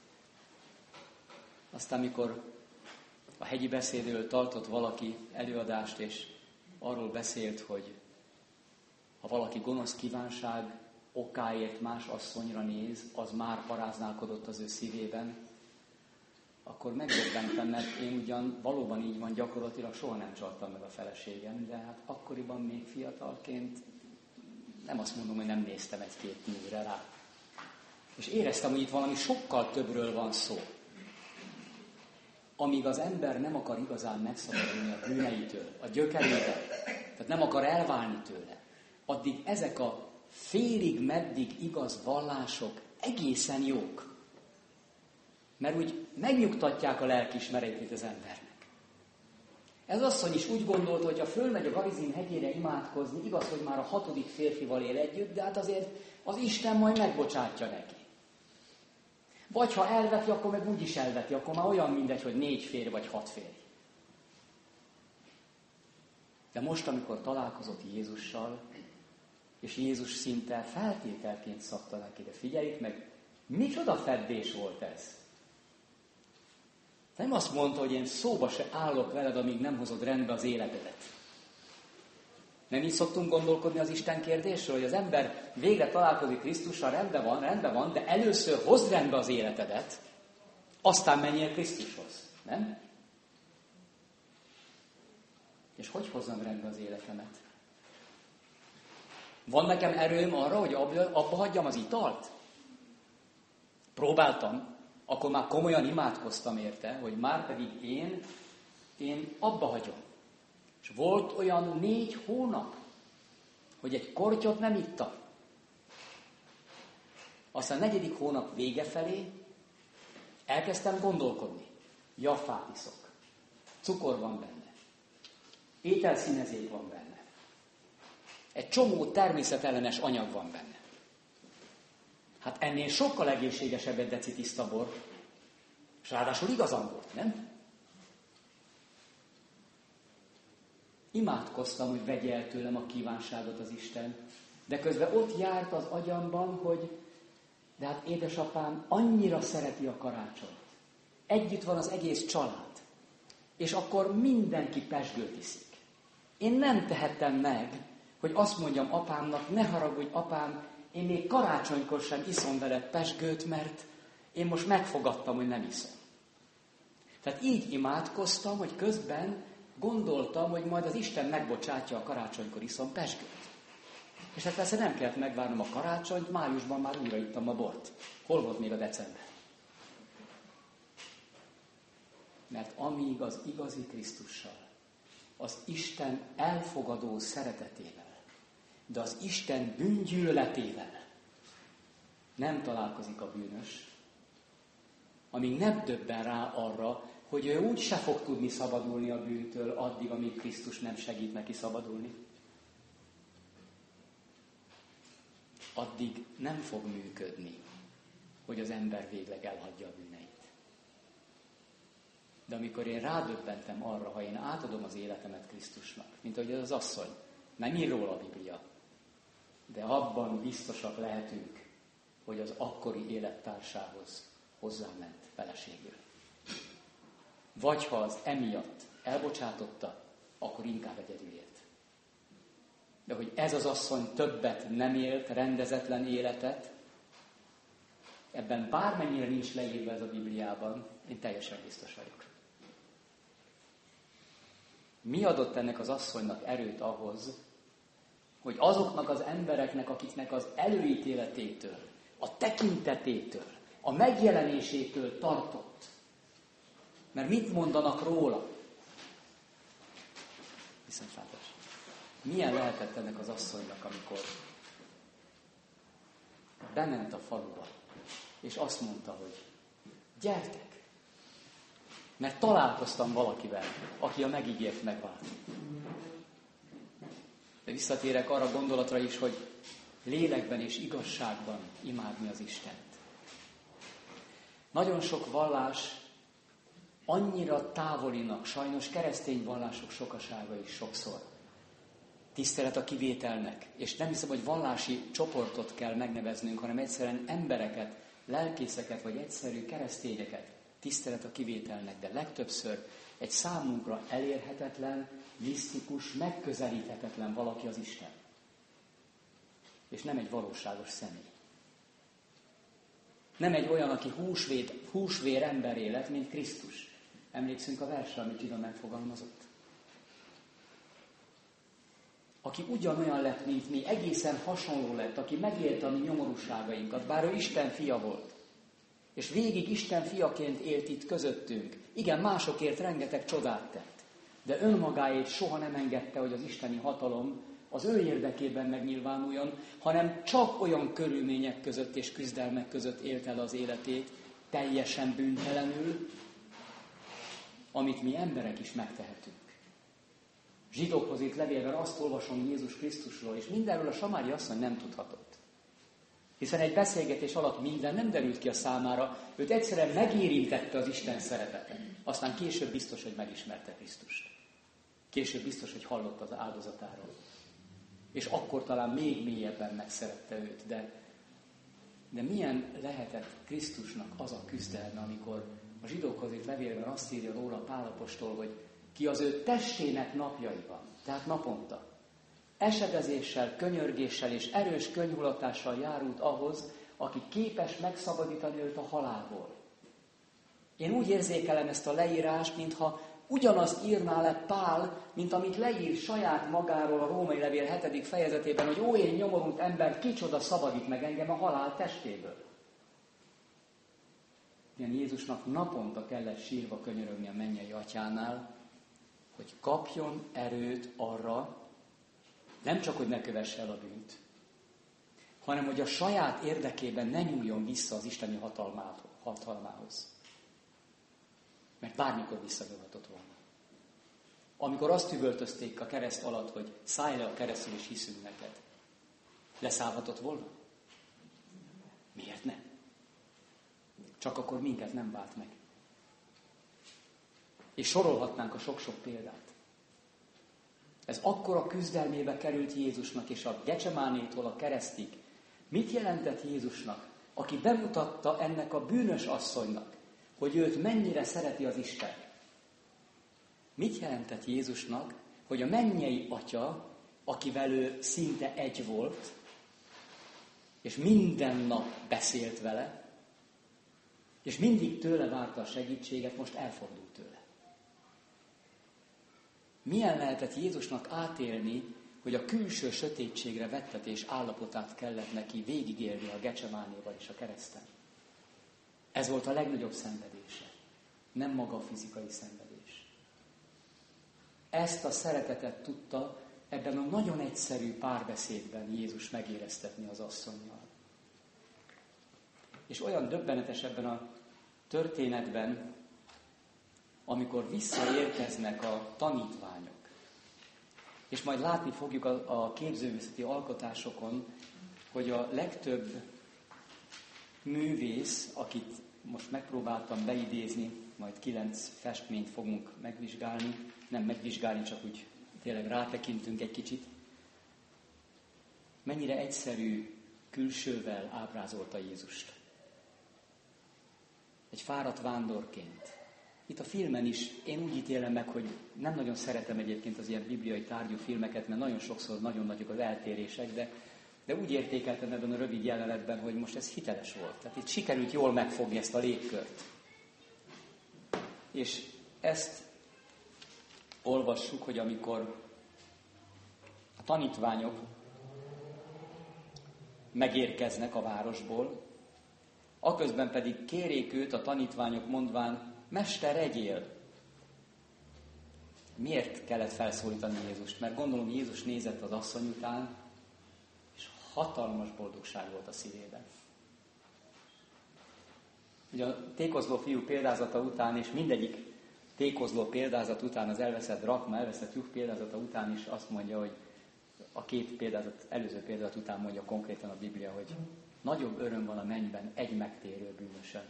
Aztán, mikor a hegyi beszédről tartott valaki előadást, és arról beszélt, hogy ha valaki gonosz kívánság okáért más asszonyra néz, az már paráználkodott az ő szívében, akkor megdöbbentem, mert én ugyan valóban így van, gyakorlatilag soha nem csaltam meg a feleségem, de hát akkoriban még fiatalként nem azt mondom, hogy nem néztem egy-két nőre rá. És éreztem, hogy itt valami sokkal többről van szó. Amíg az ember nem akar igazán megszabadulni a bűneitől, a gyökerében, tehát nem akar elválni tőle, addig ezek a félig meddig igaz vallások egészen jók. Mert úgy megnyugtatják a lelkiismeretét az embernek. Ez asszony is úgy gondolta, hogy ha fölmegy a Garizim hegyére imádkozni, igaz, hogy már a hatodik férfival él együtt, de hát azért az Isten majd megbocsátja neki. Vagy ha elveti, akkor meg úgy is elveti, akkor már olyan mindegy, hogy négy férj vagy hat férj. De most, amikor találkozott Jézussal, és Jézus szinte feltételként szabta neki, de figyeljük meg, micsoda feddés volt ez. Nem azt mondta, hogy én szóba se állok veled, amíg nem hozod rendbe az életedet. Nem így szoktunk gondolkodni az Isten kérdésről, hogy az ember végre találkozik Krisztussal, rendben van, rendben van, de először hozd rendbe az életedet, aztán menjél Krisztushoz. Nem? És hogy hozzam rendbe az életemet? Van nekem erőm arra, hogy abba, abba hagyjam az italt? Próbáltam. Akkor már komolyan imádkoztam érte, hogy már pedig én, én abba hagyom. És volt olyan négy hónap, hogy egy kortyot nem ittam. Aztán a negyedik hónap vége felé elkezdtem gondolkodni. Ja, fát iszok. Cukor van benne. Ételszínezék van benne. Egy csomó természetellenes anyag van benne. Hát ennél sokkal egészségesebb egy deci tiszta bor, és ráadásul igazam volt, nem? Imádkoztam, hogy vegye el tőlem a kívánságot az Isten, de közben ott járt az agyamban, hogy de hát édesapám annyira szereti a karácsonyt. Együtt van az egész család, és akkor mindenki pezsgőt iszik. Én nem tehettem meg, hogy azt mondjam apámnak, ne haragudj apám, én még karácsonykor sem iszom veled pezsgőt, mert én most megfogadtam, hogy nem iszom. Tehát így imádkoztam, hogy közben gondoltam, hogy majd az Isten megbocsátja a karácsonykor iszom pezsgőt. És hát persze nem kellett megvárnom a karácsonyt, májusban már újra ittam a bort. Hol volt még a december? Mert amíg az igazi Krisztussal, az Isten elfogadó szeretetével, de az Isten bűngyűlöletével nem találkozik a bűnös, amíg nem döbben rá arra, hogy ő úgy se fog tudni szabadulni a bűntől addig, amíg Krisztus nem segít neki szabadulni. Addig nem fog működni, hogy az ember végleg elhagyja a bűneit. De amikor én rádöbbentem arra, ha én átadom az életemet Krisztusnak, mint ahogy az asszony, nem ír róla a Biblia, de abban biztosak lehetünk, hogy az akkori élettársához hozzáment feleségül. Vagy ha az emiatt elbocsátotta, akkor inkább egyedül élt. De hogy ez az asszony többet nem élt rendezetlen életet, ebben bármennyire nincs leírva ez a Bibliában, én teljesen biztos vagyok. Mi adott ennek az asszonynak erőt ahhoz, hogy azoknak az embereknek, akiknek az előítéletétől, a tekintetétől, a megjelenésétől tartott. Mert mit mondanak róla? Viszontlátás. Milyen lehetett ennek az asszonynak, amikor bement a faluba, és azt mondta, hogy gyertek, mert találkoztam valakivel, aki a megígért megvált. De visszatérek arra a gondolatra is, hogy lélekben és igazságban imádni az Istent. Nagyon sok vallás annyira távolinak, sajnos keresztény vallások sokasága is sokszor. Tisztelet a kivételnek, és nem hiszem, hogy vallási csoportot kell megneveznünk, hanem egyszerűen embereket, lelkészeket, vagy egyszerű keresztényeket. Tisztelet a kivételnek, de legtöbbször egy számunkra elérhetetlen, misztikus, megközelíthetetlen valaki az Isten. És nem egy valóságos személy. Nem egy olyan, aki húsvér, húsvér emberé lett, mint Krisztus. Emlékszünk a versre, amit Ida megfogalmazott. Aki ugyanolyan lett, mint mi, egészen hasonló lett, aki megélte a mi nyomorúságainkat, bár ő Isten fia volt. És végig Isten fiaként élt itt közöttünk. Igen, másokért rengeteg csodát tett. De önmagáért soha nem engedte, hogy az isteni hatalom az ő érdekében megnyilvánuljon, hanem csak olyan körülmények között és küzdelmek között élt el az életét, teljesen bűntelenül, amit mi emberek is megtehetünk. Zsidókhoz itt levélben azt olvasom Jézus Krisztusról, és mindenről a samári asszony nem tudhatott. Hiszen egy beszélgetés alatt minden nem derült ki a számára, őt egyszerűen megérintette az Isten szeretete. Aztán később biztos, hogy megismerte Krisztust. Később biztos, hogy hallott az áldozatáról. És akkor talán még mélyebben megszerette őt. De, de milyen lehetett Krisztusnak az a küzdelme, amikor a zsidókhoz itt levélben azt írja róla Pál apostol, hogy ki az ő testének napjaiban, tehát naponta, esedezéssel, könyörgéssel és erős könyhulatással járult ahhoz, aki képes megszabadítani őt a halálból. Én úgy érzékelem ezt a leírást, mintha ugyanazt írná le Pál, mint amit leír saját magáról a Római levél hetedik fejezetében, hogy ó, én nyomorult ember, kicsoda szabadít meg engem a halál testéből. Igen, Jézusnak naponta kellett sírva könyörögni a mennyei atyánál, hogy kapjon erőt arra, nem csak, hogy ne kövesse el a bűnt, hanem, hogy a saját érdekében ne nyúljon vissza az isteni hatalmához. Mert bármikor visszanyúlhatott volna. Amikor azt üvöltözték a kereszt alatt, hogy szállj le a keresztül és hiszünk neked, leszállhatott volna? Miért nem? Csak akkor minket nem vált meg. És sorolhatnánk a sok-sok példát. Ez akkora küzdelmébe került Jézusnak, és a Gecsemánétól a keresztig. Mit jelentett Jézusnak, aki bemutatta ennek a bűnös asszonynak, hogy őt mennyire szereti az Isten? Mit jelentett Jézusnak, hogy a mennyei atya, akivel ő szinte egy volt, és minden nap beszélt vele, és mindig tőle várta a segítséget, most elfordult tőle? Milyen lehetett Jézusnak átélni, hogy a külső sötétségre vettetés állapotát kellett neki végigélni a Gecsemánéval és a kereszten? Ez volt a legnagyobb szenvedése, nem maga a fizikai szenvedés. Ezt a szeretetet tudta ebben a nagyon egyszerű párbeszédben Jézus megéreztetni az asszonnyal. És olyan döbbenetes ebben a történetben, amikor visszaérkeznek a tanítványok. És majd látni fogjuk a, a képzőművészeti alkotásokon, hogy a legtöbb művész, akit most megpróbáltam beidézni, majd kilenc festményt fogunk megvizsgálni, nem megvizsgálni, csak úgy tényleg rátekintünk egy kicsit, mennyire egyszerű külsővel ábrázolta Jézust. Egy fáradt vándorként. Itt a filmen is én úgy ítélem meg, hogy nem nagyon szeretem egyébként az ilyen bibliai tárgyú filmeket, mert nagyon sokszor nagyon nagyok az eltérések, de De úgy értékeltem ebben a rövid jelenetben, hogy most ez hiteles volt. Tehát itt sikerült jól megfogni ezt a légkört. És ezt olvassuk, hogy amikor a tanítványok megérkeznek a városból, aközben pedig kérék őt a tanítványok mondván, Mester, egyél! Miért kellett felszólítani Jézust? Mert gondolom Jézus nézett az asszony után, és hatalmas boldogság volt a szívében. Ugye a tékozló fiú példázata után, és mindegyik tékozló példázat után, az elveszett drakma, elveszett juh példázata után is azt mondja, hogy a két példázat, előző példázat után mondja konkrétan a Biblia, hogy nagyobb öröm van a mennyben egy megtérő bűnösen,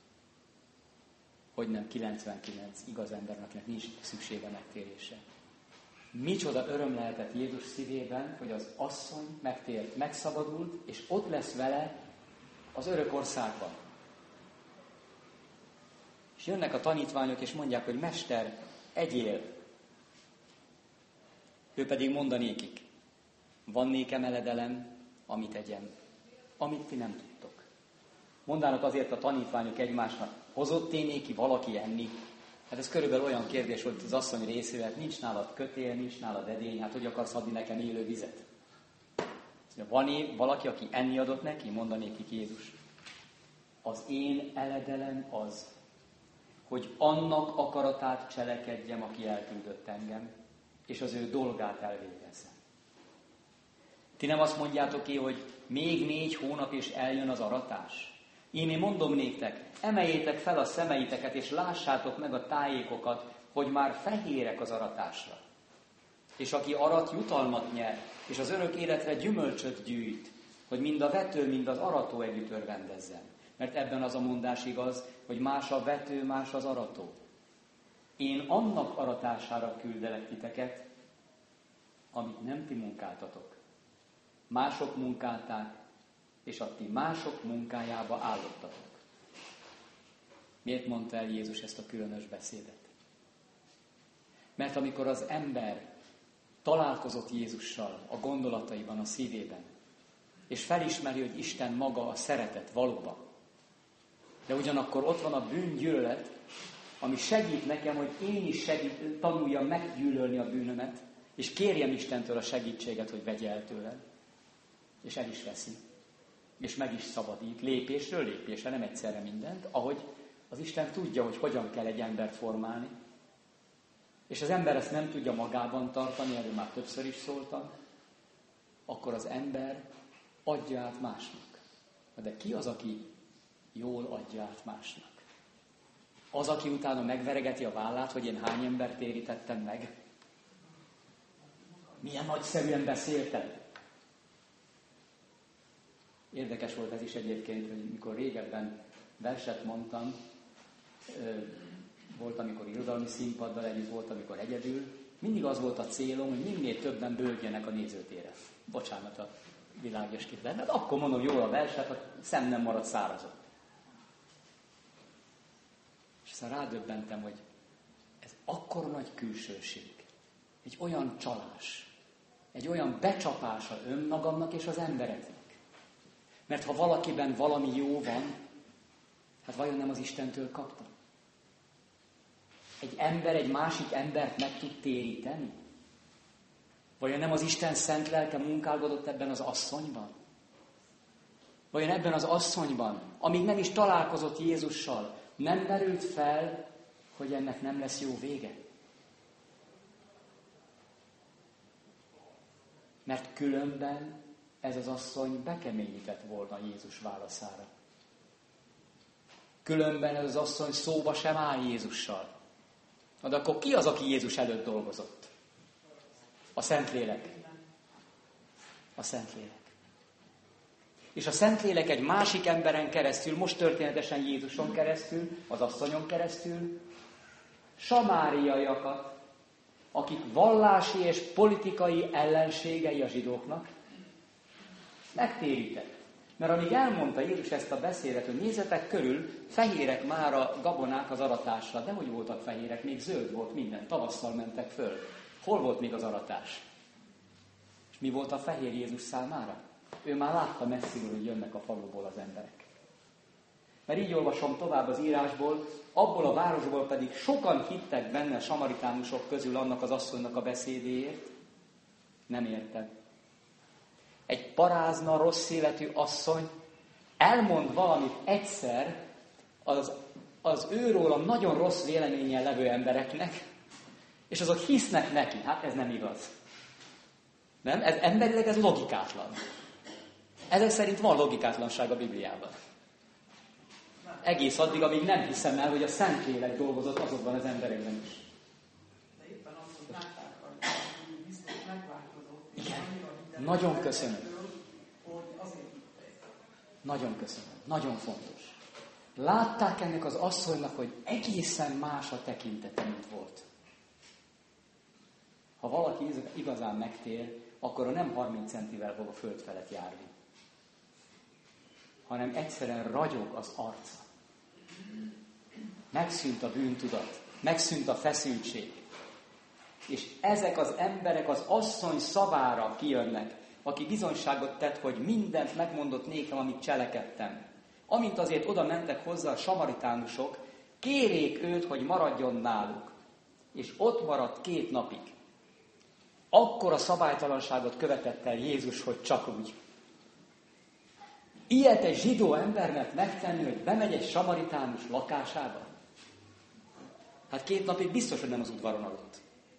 hogy nem kilencvenkilenc igaz embernek, akinek nincs szüksége megtérésre. Micsoda öröm lehetett Jézus szívében, hogy az asszony megtért, megszabadult, és ott lesz vele az örök országban. És jönnek a tanítványok, és mondják, hogy Mester, egyél! Ő pedig mondanékik, van nékem eledelem, amit egyem, amit ti nem tudtok. Mondának azért a tanítványok egymásnak, hozott én néki valaki enni? Hát ez körülbelül olyan kérdés volt az asszony részéről, hát nincs nálad kötél, nincs nálad edény, hát hogy akarsz adni nekem élő vizet? Van valaki, aki enni adott neki? Mondanékik Jézus. Az én eledelem az, hogy annak akaratát cselekedjem, aki elküldött engem, és az ő dolgát elvégezzem. Ti nem azt mondjátok ki, hogy még négy hónap és eljön az aratás? Én, én mondom néktek, emeljétek fel a szemeiteket, és lássátok meg a tájékokat, hogy már fehérek az aratásra. És aki arat, jutalmat nyer, és az örök életre gyümölcsöt gyűjt, hogy mind a vető, mind az arató együtt örvendezzen. Mert ebben az a mondás igaz, hogy más a vető, más az arató. Én annak aratására küldelek titeket, amit nem ti munkáltatok. Mások munkálták, és a ti mások munkájába állottatok. Miért mondta el Jézus ezt a különös beszédet? Mert amikor az ember találkozott Jézussal a gondolataiban, a szívében, és felismeri, hogy Isten maga a szeretet valóban, de ugyanakkor ott van a bűngyűlölet, ami segít nekem, hogy én is segít, tanuljam meggyűlölni a bűnömet, és kérjem Istentől a segítséget, hogy vegye el tőlem. És el is veszi. És meg is szabadít. Lépésről lépésre, nem egyszerre mindent, ahogy az Isten tudja, hogy hogyan kell egy embert formálni. És az ember ezt nem tudja magában tartani, erről már többször is szóltam, akkor az ember adja át másnak. De ki az, aki jól adja át másnak? Az, aki utána megveregeti a vállát, hogy én hány embert térítettem meg? Milyen nagyszerűen beszéltem? Érdekes volt ez is egyébként, hogy mikor régebben verset mondtam, volt, amikor irodalmi színpaddal együtt, volt, amikor egyedül, mindig az volt a célom, hogy minél többen bőgjenek a nézőtére. Bocsánat a világos képlet, de akkor mondom jól a verset, a szem nem marad szárazon. És aztán rádöbbentem, hogy ez akkora nagy külsőség, egy olyan csalás, egy olyan becsapása önmagamnak és az embereknek. Mert ha valakiben valami jó van, hát vajon nem az Istentől kapta? Egy ember egy másik embert meg tud téríteni? Vajon nem az Isten szent lelke munkálkodott ebben az asszonyban? Vajon ebben az asszonyban, amíg nem is találkozott Jézussal, nem merült fel, hogy ennek nem lesz jó vége? Mert különben ez az asszony bekeményített volna Jézus válaszára. Különben ez az asszony szóba sem áll Jézussal. De akkor ki az, aki Jézus előtt dolgozott? A Szentlélek. A Szentlélek. És a Szentlélek egy másik emberen keresztül, most történetesen Jézuson keresztül, az asszonyon keresztül, samáriaiakat, akik vallási és politikai ellenségei a zsidóknak, megtérített. Mert amíg elmondta Jézus ezt a beszédet, hogy nézzetek körül, fehérek már a gabonák az aratásra. De hogy voltak fehérek? Még zöld volt minden. Tavasszal mentek föl. Hol volt még az aratás? És mi volt a fehér Jézus számára? Ő már látta messziről, hogy jönnek a faluból az emberek. Mert így olvasom tovább az írásból, abból a városból pedig sokan hittek benne a samaritánusok közül annak az asszonynak a beszédéért. Nem érted. Egy parázna, rossz életű asszony elmond valamit egyszer az, az őróla nagyon rossz véleménnyel levő embereknek, és azok hisznek neki. Hát ez nem igaz. Nem? Ez emberileg ez logikátlan. Ezek szerint van logikátlanság a Bibliában. Egész addig, amíg nem hiszem el, hogy a Szentlélek dolgozott azokban az emberekben is. De éppen azt, hogy látták, hogy biztos megváltozott. Igen. Nagyon köszönöm. Nagyon köszönöm. Nagyon fontos. Látták ennek az asszonynak, hogy egészen más a tekintete, mint volt. Ha valaki igazán megtér, akkor a nem harminc centivel fog a föld felett járni, hanem egyszerűen ragyog az arca. Megszűnt a bűntudat, megszűnt a feszültség. És ezek az emberek az asszony szavára kijönnek, aki bizonyságot tett, hogy mindent megmondott nékem, amit cselekedtem. Amint azért oda mentek hozzá a samaritánusok, kérjék őt, hogy maradjon náluk. És ott maradt két napig. Akkor a szabálytalanságot követett el Jézus, hogy csak úgy. Ilyet egy zsidó embernek megtenni, hogy bemegy egy samaritánus lakásába? Hát két napig biztos, hogy nem az udvaron aludt.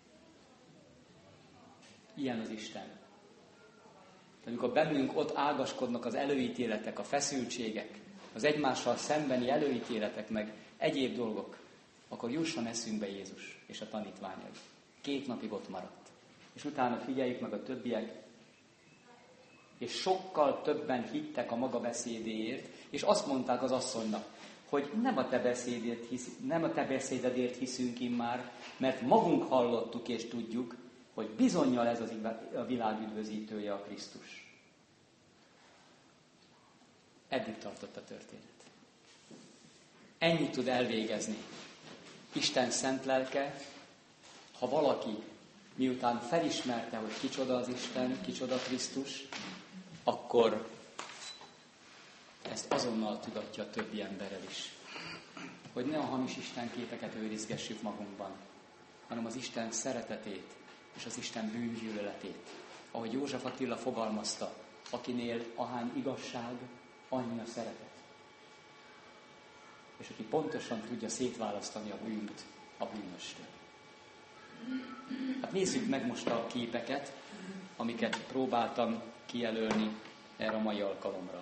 Ilyen az Isten. De amikor bennünk ott ágaskodnak az előítéletek, a feszültségek, az egymással szembeni előítéletek, meg egyéb dolgok, akkor jusson eszünkbe Jézus és a tanítványai. Két napig ott maradt. És utána figyeljük meg a többiek, és sokkal többen hittek a maga beszédéért, és azt mondták az asszonynak, hogy nem a te beszédért hisz, nem a te beszédedért hiszünk immár, mert magunk hallottuk és tudjuk, hogy bizonnyal ez az a világ üdvözítője a Krisztus. Eddig tartott a történet. Ennyit tud elvégezni Isten szent lelke, ha valaki miután felismerte, hogy kicsoda az Isten, kicsoda Krisztus, akkor ezt azonnal tudatja a többi emberrel is. Hogy ne a hamis istenképeket őrizgessük magunkban, hanem az Isten szeretetét és az Isten bűngyűlöletét. Ahogy József Attila fogalmazta, akinél ahány igazság, annyi a szeretet. És aki pontosan tudja szétválasztani a bűnt a bűnöstől. Hát nézzük meg most a képeket, amiket próbáltam kijelölni erre a mai alkalomra.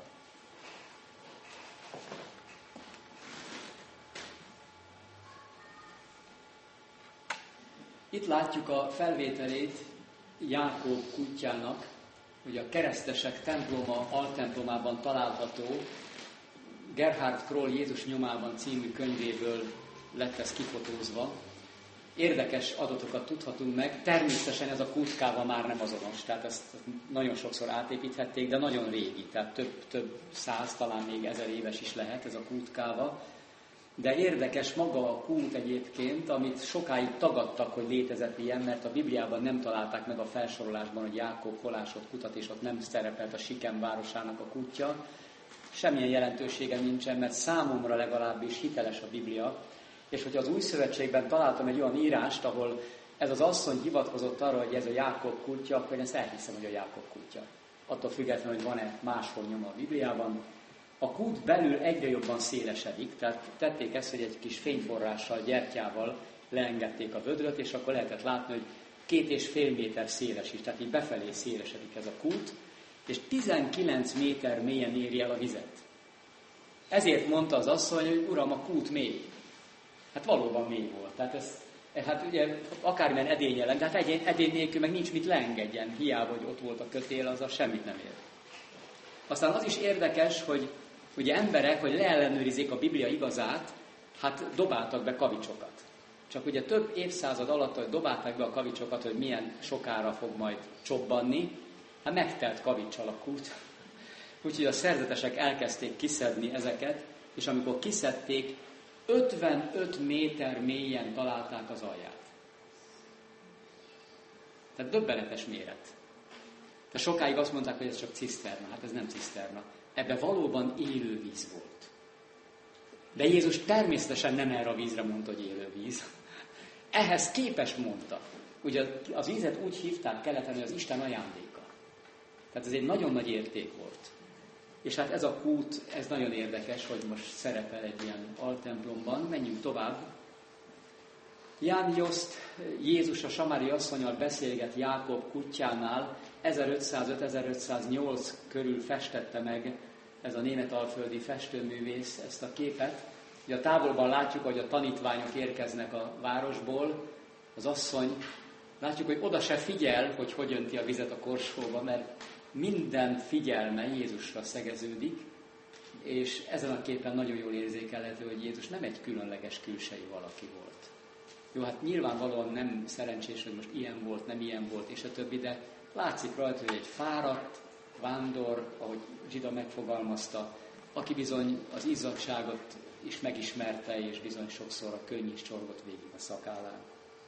Itt látjuk a felvételét Jákob kutyának, hogy a keresztesek temploma, altemplomában található Gerhard Kroll Jézus nyomában című könyvéből lett ez kifotózva. Érdekes adatokat tudhatunk meg, természetesen ez a kútkáva már nem azonos, tehát ezt nagyon sokszor átépíthették, de nagyon régi, tehát több, több száz, talán még ezer éves is lehet ez a kútkáva. De érdekes maga a kút egyébként, amit sokáig tagadtak, hogy létezett ilyen, mert a Bibliában nem találták meg a felsorolásban, hogy Jákob hol ásott kutat, és ott nem szerepelt a Sikem városának a kútja. Semmilyen jelentősége nincsen, mert számomra legalábbis hiteles a Biblia. És hogyha az Új Szövetségben találtam egy olyan írást, ahol ez az asszony hivatkozott arra, hogy ez a Jákob kútja, akkor én ezt elhiszem, hogy a Jákob kútja. Attól függetlenül, hogy van-e máshol nyoma a Bibliában. A kút belül egyre jobban szélesedik, tehát tették ezt, hogy egy kis fényforrással, gyertyával leengedték a vödröt, és akkor lehetett látni, hogy két és fél méter széles is, tehát így befelé szélesedik ez a kút, és tizenkilenc méter mélyen éri el a vizet. Ezért mondta az asszony, hogy uram, a kút mély. Hát valóban mély volt. Tehát ez, hát ugye akármilyen edény ellen, de hát edény, edény nélkül meg nincs mit leengedjen. Hiába, hogy ott volt a kötél, az a semmit nem ér. Aztán az is érdekes, hogy ugye emberek, hogy leellenőrizzék a Biblia igazát, hát dobáltak be kavicsokat. Csak ugye több évszázad alatt, hogy dobálták be a kavicsokat, hogy milyen sokára fog majd csobbanni, hát megtelt kavicsal a kút. Úgyhogy a szerzetesek elkezdték kiszedni ezeket, és amikor kiszedték, ötvenöt méter mélyen találták az alját. Tehát döbbenetes méret. De sokáig azt mondták, hogy ez csak ciszterna. Hát ez nem ciszterna. Ebben valóban élő víz volt. De Jézus természetesen nem erre a vízre mondta, hogy élő víz. Ehhez képest mondta. Ugye az vízet úgy hívták keleten, hogy az Isten ajándéka. Tehát ez egy nagyon nagy érték volt. És hát ez a kút, ez nagyon érdekes, hogy most szerepel egy ilyen altemplomban. Menjünk tovább. Ján Jost, Jézus a samári asszonnyal beszélget Jákob kutyánál, ezerötszázöt-ezerötszáznyolc körül festette meg ez a németalföldi festőművész ezt a képet. Ugye a távolban látjuk, hogy a tanítványok érkeznek a városból, az asszony, látjuk, hogy oda se figyel, hogy hogy önti a vizet a korsóba, mert minden figyelme Jézusra szegeződik, és ezen a képen nagyon jól érzékelhető, hogy Jézus nem egy különleges külsejű valaki volt. Jó, hát nyilvánvalóan nem szerencsés, hogy most ilyen volt, nem ilyen volt, és a többi, de látszik rajta, hogy egy fáradt vándor, ahogy Zsida megfogalmazta, aki bizony az izzadságot is megismerte, és bizony sokszor a könny is csorgott végig a szakállán.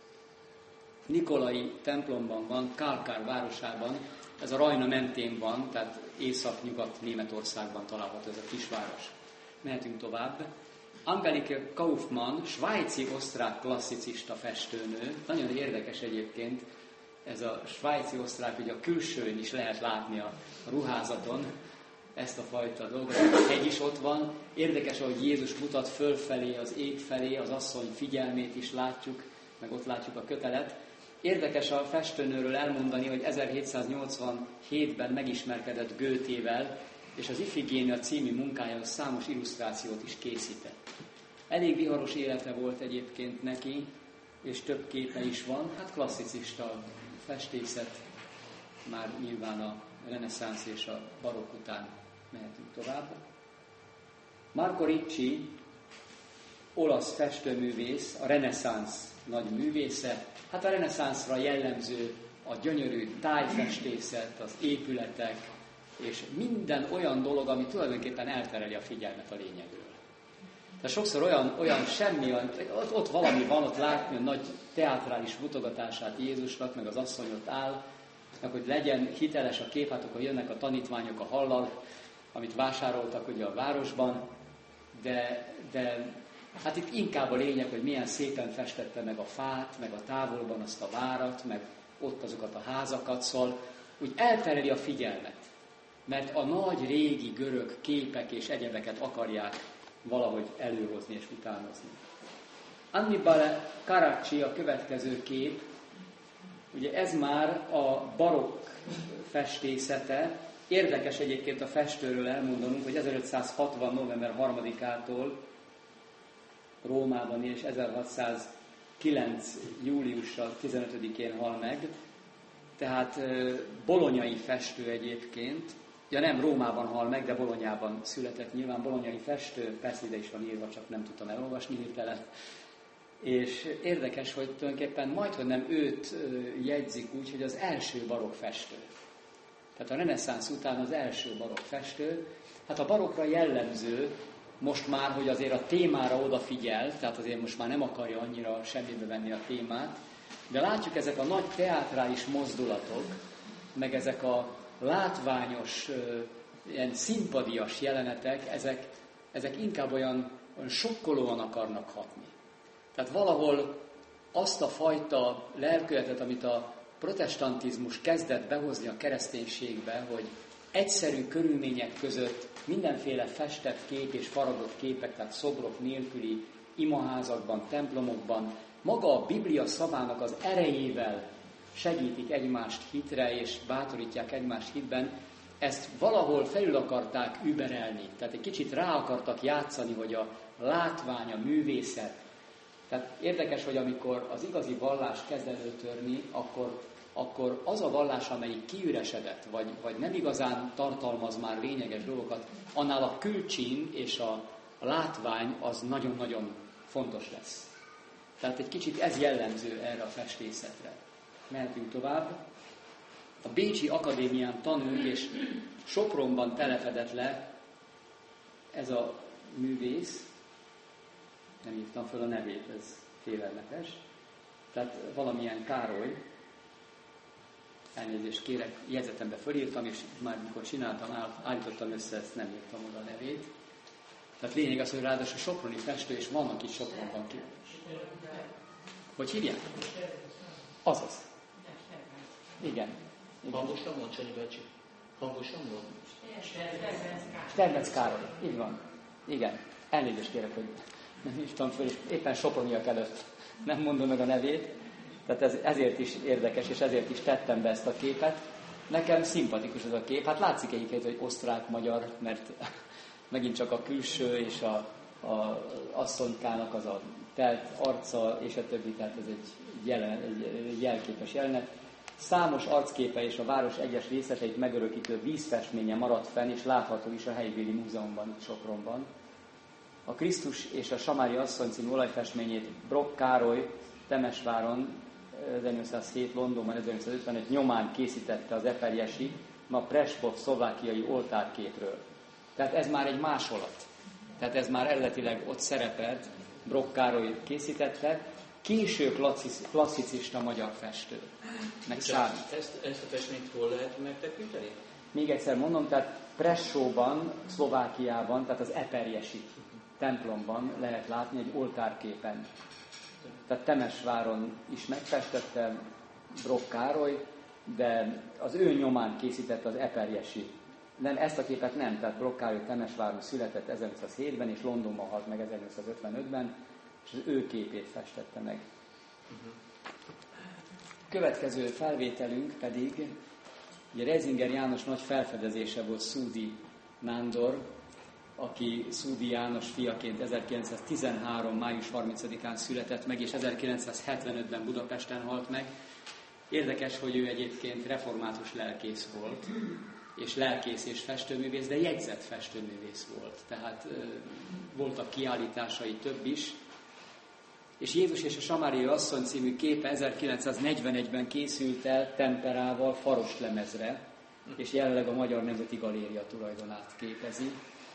Nikolai templomban van, Kálkár városában, ez a Rajna mentén van, tehát észak-nyugat Németországban található ez a kisváros. Mehetünk tovább. Angelike Kaufmann, svájci-osztrák klasszicista festőnő. Nagyon érdekes egyébként, ez a svájci-osztrák, ugye a külsőn is lehet látni a ruházaton ezt a fajta dolgot. A hegy is ott van. Érdekes, ahogy Jézus mutat fölfelé, az ég felé, az asszony figyelmét is látjuk, meg ott látjuk a kötelet. Érdekes a festőnőről elmondani, hogy ezerhétszáznyolcvanhétben megismerkedett Goethével, és az Ifigénia című munkájához számos illusztrációt is készített. Elég viharos élete volt egyébként neki, és több képe is van. Hát klasszicista festészet, már nyilván a reneszánsz és a barokk után mehetünk tovább. Marco Ricci, olasz festőművész, a reneszánsz nagy művésze. Hát a reneszánszra jellemző a gyönyörű tájfestészet, az épületek, és minden olyan dolog, ami tulajdonképpen eltereli a figyelmet a lényegről. Tehát sokszor olyan, olyan semmi, ott, ott valami van, ott látni a nagy teátrális mutogatását Jézusnak, meg az asszony ott áll, meg hogy legyen hiteles a kép, hát akkor jönnek a tanítványok a hallal, amit vásároltak ugye a városban, de, de hát itt inkább a lényeg, hogy milyen szépen festette meg a fát, meg a távolban azt a várat, meg ott azokat a házakat, szóval úgy eltereli a figyelmet, mert a nagy régi görög képek és egyebeket akarják valahogy előhozni és utánozni. Annibale Carracci a következő kép, ugye ez már a barokk festészete. Érdekes egyébként a festőről elmondanunk, hogy ezerötszázhatvan. november harmadikától Rómában és ezerhatszázkilenc. júliusra tizenötödikén hal meg, tehát bolonyai festő egyébként. Ja nem, Rómában hal meg, de Bolonyában született, nyilván bolonyai festő, persze ide is van írva, csak nem tudtam elolvasni hirtelen. És érdekes, hogy tulajdonképpen majdhogy nem őt jegyzik úgy, hogy az első barokk festő. Tehát a reneszánsz után az első barokk festő. Hát a barokkra jellemző most már, hogy azért a témára odafigyel, tehát azért most már nem akarja annyira semmibe venni a témát, de látjuk ezek a nagy teátrális mozdulatok, meg ezek a látványos, ilyen színpadias jelenetek, ezek, ezek inkább olyan, olyan sokkolóan akarnak hatni. Tehát valahol azt a fajta lelkületet, amit a protestantizmus kezdett behozni a kereszténységbe, hogy egyszerű körülmények között mindenféle festett kép és faragott képek, tehát szobrok nélküli imaházakban, templomokban, maga a Biblia szavának az erejével segítik egymást hitre, és bátorítják egymást hitben, ezt valahol felül akarták überelni. Tehát egy kicsit rá akartak játszani, hogy a látvány, a művészet. Tehát érdekes, hogy amikor az igazi vallás kezd előtörni, akkor, akkor az a vallás, amelyik kiüresedett, vagy, vagy nem igazán tartalmaz már lényeges dolgokat, annál a külcsín és a, a látvány az nagyon-nagyon fontos lesz. Tehát egy kicsit ez jellemző erre a festészetre. Mehetünk tovább. A Bécsi Akadémián tanult, és Sopronban telepedett le ez a művész. Nem írtam fel a nevét, ez félelmetes. Tehát valamilyen Károly. elnézést kérek, jegyzetembe fölírtam, és már mikor csináltam, állítottam össze, ezt nem írtam oda a nevét. Tehát lényeg az, hogy ráadásul soproni festő, és vannak itt Sopronban ki. Hogy hívják? Azaz. Igen. Hangosan mond, Csanyi bácsi? Hangosan mond? Sterbenc Károly. Így van. Igen. Elnézést kérek, hogy nem hívtam föl, és éppen soproniak előtt nem mondom meg a nevét. Tehát ez, ezért is érdekes, és ezért is tettem be ezt a képet. Nekem szimpatikus ez a kép. Hát látszik egyébként, hogy osztrák-magyar, mert megint csak a külső és a, a asszonykának az a telt arca, és a többi, tehát ez egy, jelen, egy jelképes jelenet. Számos arcképe és a város egyes részleteit megörökítő vízfestménye maradt fenn, és látható is a helybéli múzeumban, Sopronban. A Krisztus és a Samári asszony című olajfestményét Brock Károly Temesváron ezernyolcszázhét, Londonban ezernyolcszázötvenöt nyomán készítette az eperjesi, ma Prešov szlovákiai oltárképről. Tehát ez már egy másolat. Tehát ez már eredetileg ott szerepelt, Brock Károly készítette, késő klasszicista magyar festő. Meg számít. Ezt, ezt a festményt hol lehet megtekinteni? Még egyszer mondom, tehát Prešovban, Szlovákiában, tehát az eperjesi templomban lehet látni egy oltárképen. Tehát Temesváron is megfestette Brock Károly, de az ő nyomán készítette az eperjesi. Nem, ezt a képet nem, tehát Brock Károly Temesváron született ezernyolcszázhétben, és Londonban halt meg ezernyolcszázötvenötben, és az ő képét festette meg. Következő felvételünk pedig, ugye Reisinger János nagy felfedezése volt Szúdi Nándor, aki Szúdi János fiaként ezerkilencszáztizenhárom. május harmincadikán született meg, és ezerkilencszázhetvenötben Budapesten halt meg. Érdekes, hogy ő egyébként református lelkész volt, és lelkész és festőművész, de jegyzett festőművész volt. Tehát e, voltak kiállításai több is. És Jézus és a Samáriai asszony című képe ezerkilencszáznegyvenegyben készült el temperával faroslemezre, és jelenleg a Magyar Nemzeti Galéria tulajdonát képezi.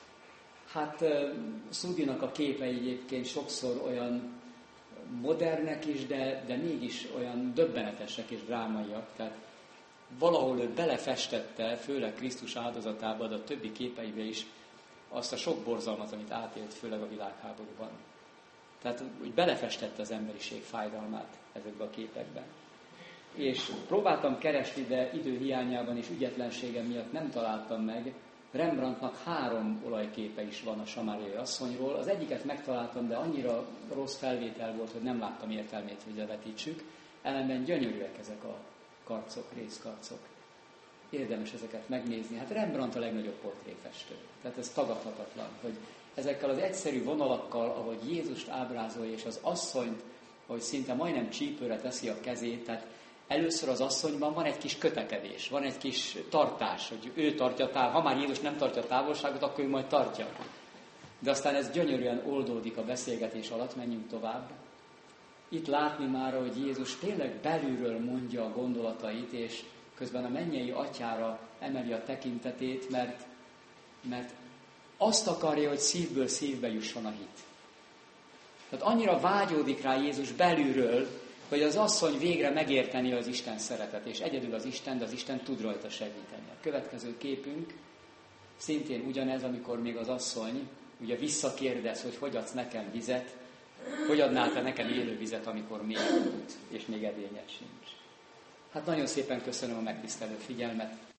Hát Szúdinak a képei egyébként sokszor olyan modernek is, de, de mégis olyan döbbenetesek és drámaiak. Tehát valahol ő belefestette, főleg Krisztus áldozatába, de a többi képeibe is azt a sok borzalmat, amit átélt, főleg a világháborúban. Tehát úgy belefestette az emberiség fájdalmát ezekbe a képekbe. És próbáltam keresni, de idő hiányában és ügyetlenségem miatt nem találtam meg. Rembrandtnak három olajképe is van a Samáriai asszonyról. Az egyiket megtaláltam, de annyira rossz felvétel volt, hogy nem láttam értelmét, hogy levetítsük. Ellenben gyönyörűek ezek a karcok, részkarcok. Érdemes ezeket megnézni. Hát Rembrandt a legnagyobb portréfestő. Tehát ez tagadhatatlan, hogy ezekkel az egyszerű vonalakkal, ahogy Jézust ábrázolja, és az asszonyt, ahogy szinte majdnem csípőre teszi a kezét, tehát először az asszonyban van egy kis kötekedés, van egy kis tartás, hogy ő tartja távol. Ha már Jézus nem tartja a távolságot, akkor ő majd tartja. De aztán ez gyönyörűen oldódik a beszélgetés alatt, menjünk tovább. Itt látni már, hogy Jézus tényleg belülről mondja a gondolatait, és közben a mennyei atyára emeli a tekintetét, mert, mert azt akarja, hogy szívből szívbe jusson a hit. Tehát annyira vágyódik rá Jézus belülről, hogy az asszony végre megérteni az Isten szeretet, és egyedül az Isten, de az Isten tud rajta segíteni. A következő képünk szintén ugyanez, amikor még az asszony ugye visszakérdez, hogy hogy adsz nekem vizet, hogy adnál te nekem élő vizet, amikor még út, és még edényed sincs. Hát nagyon szépen köszönöm a megtisztelő figyelmet.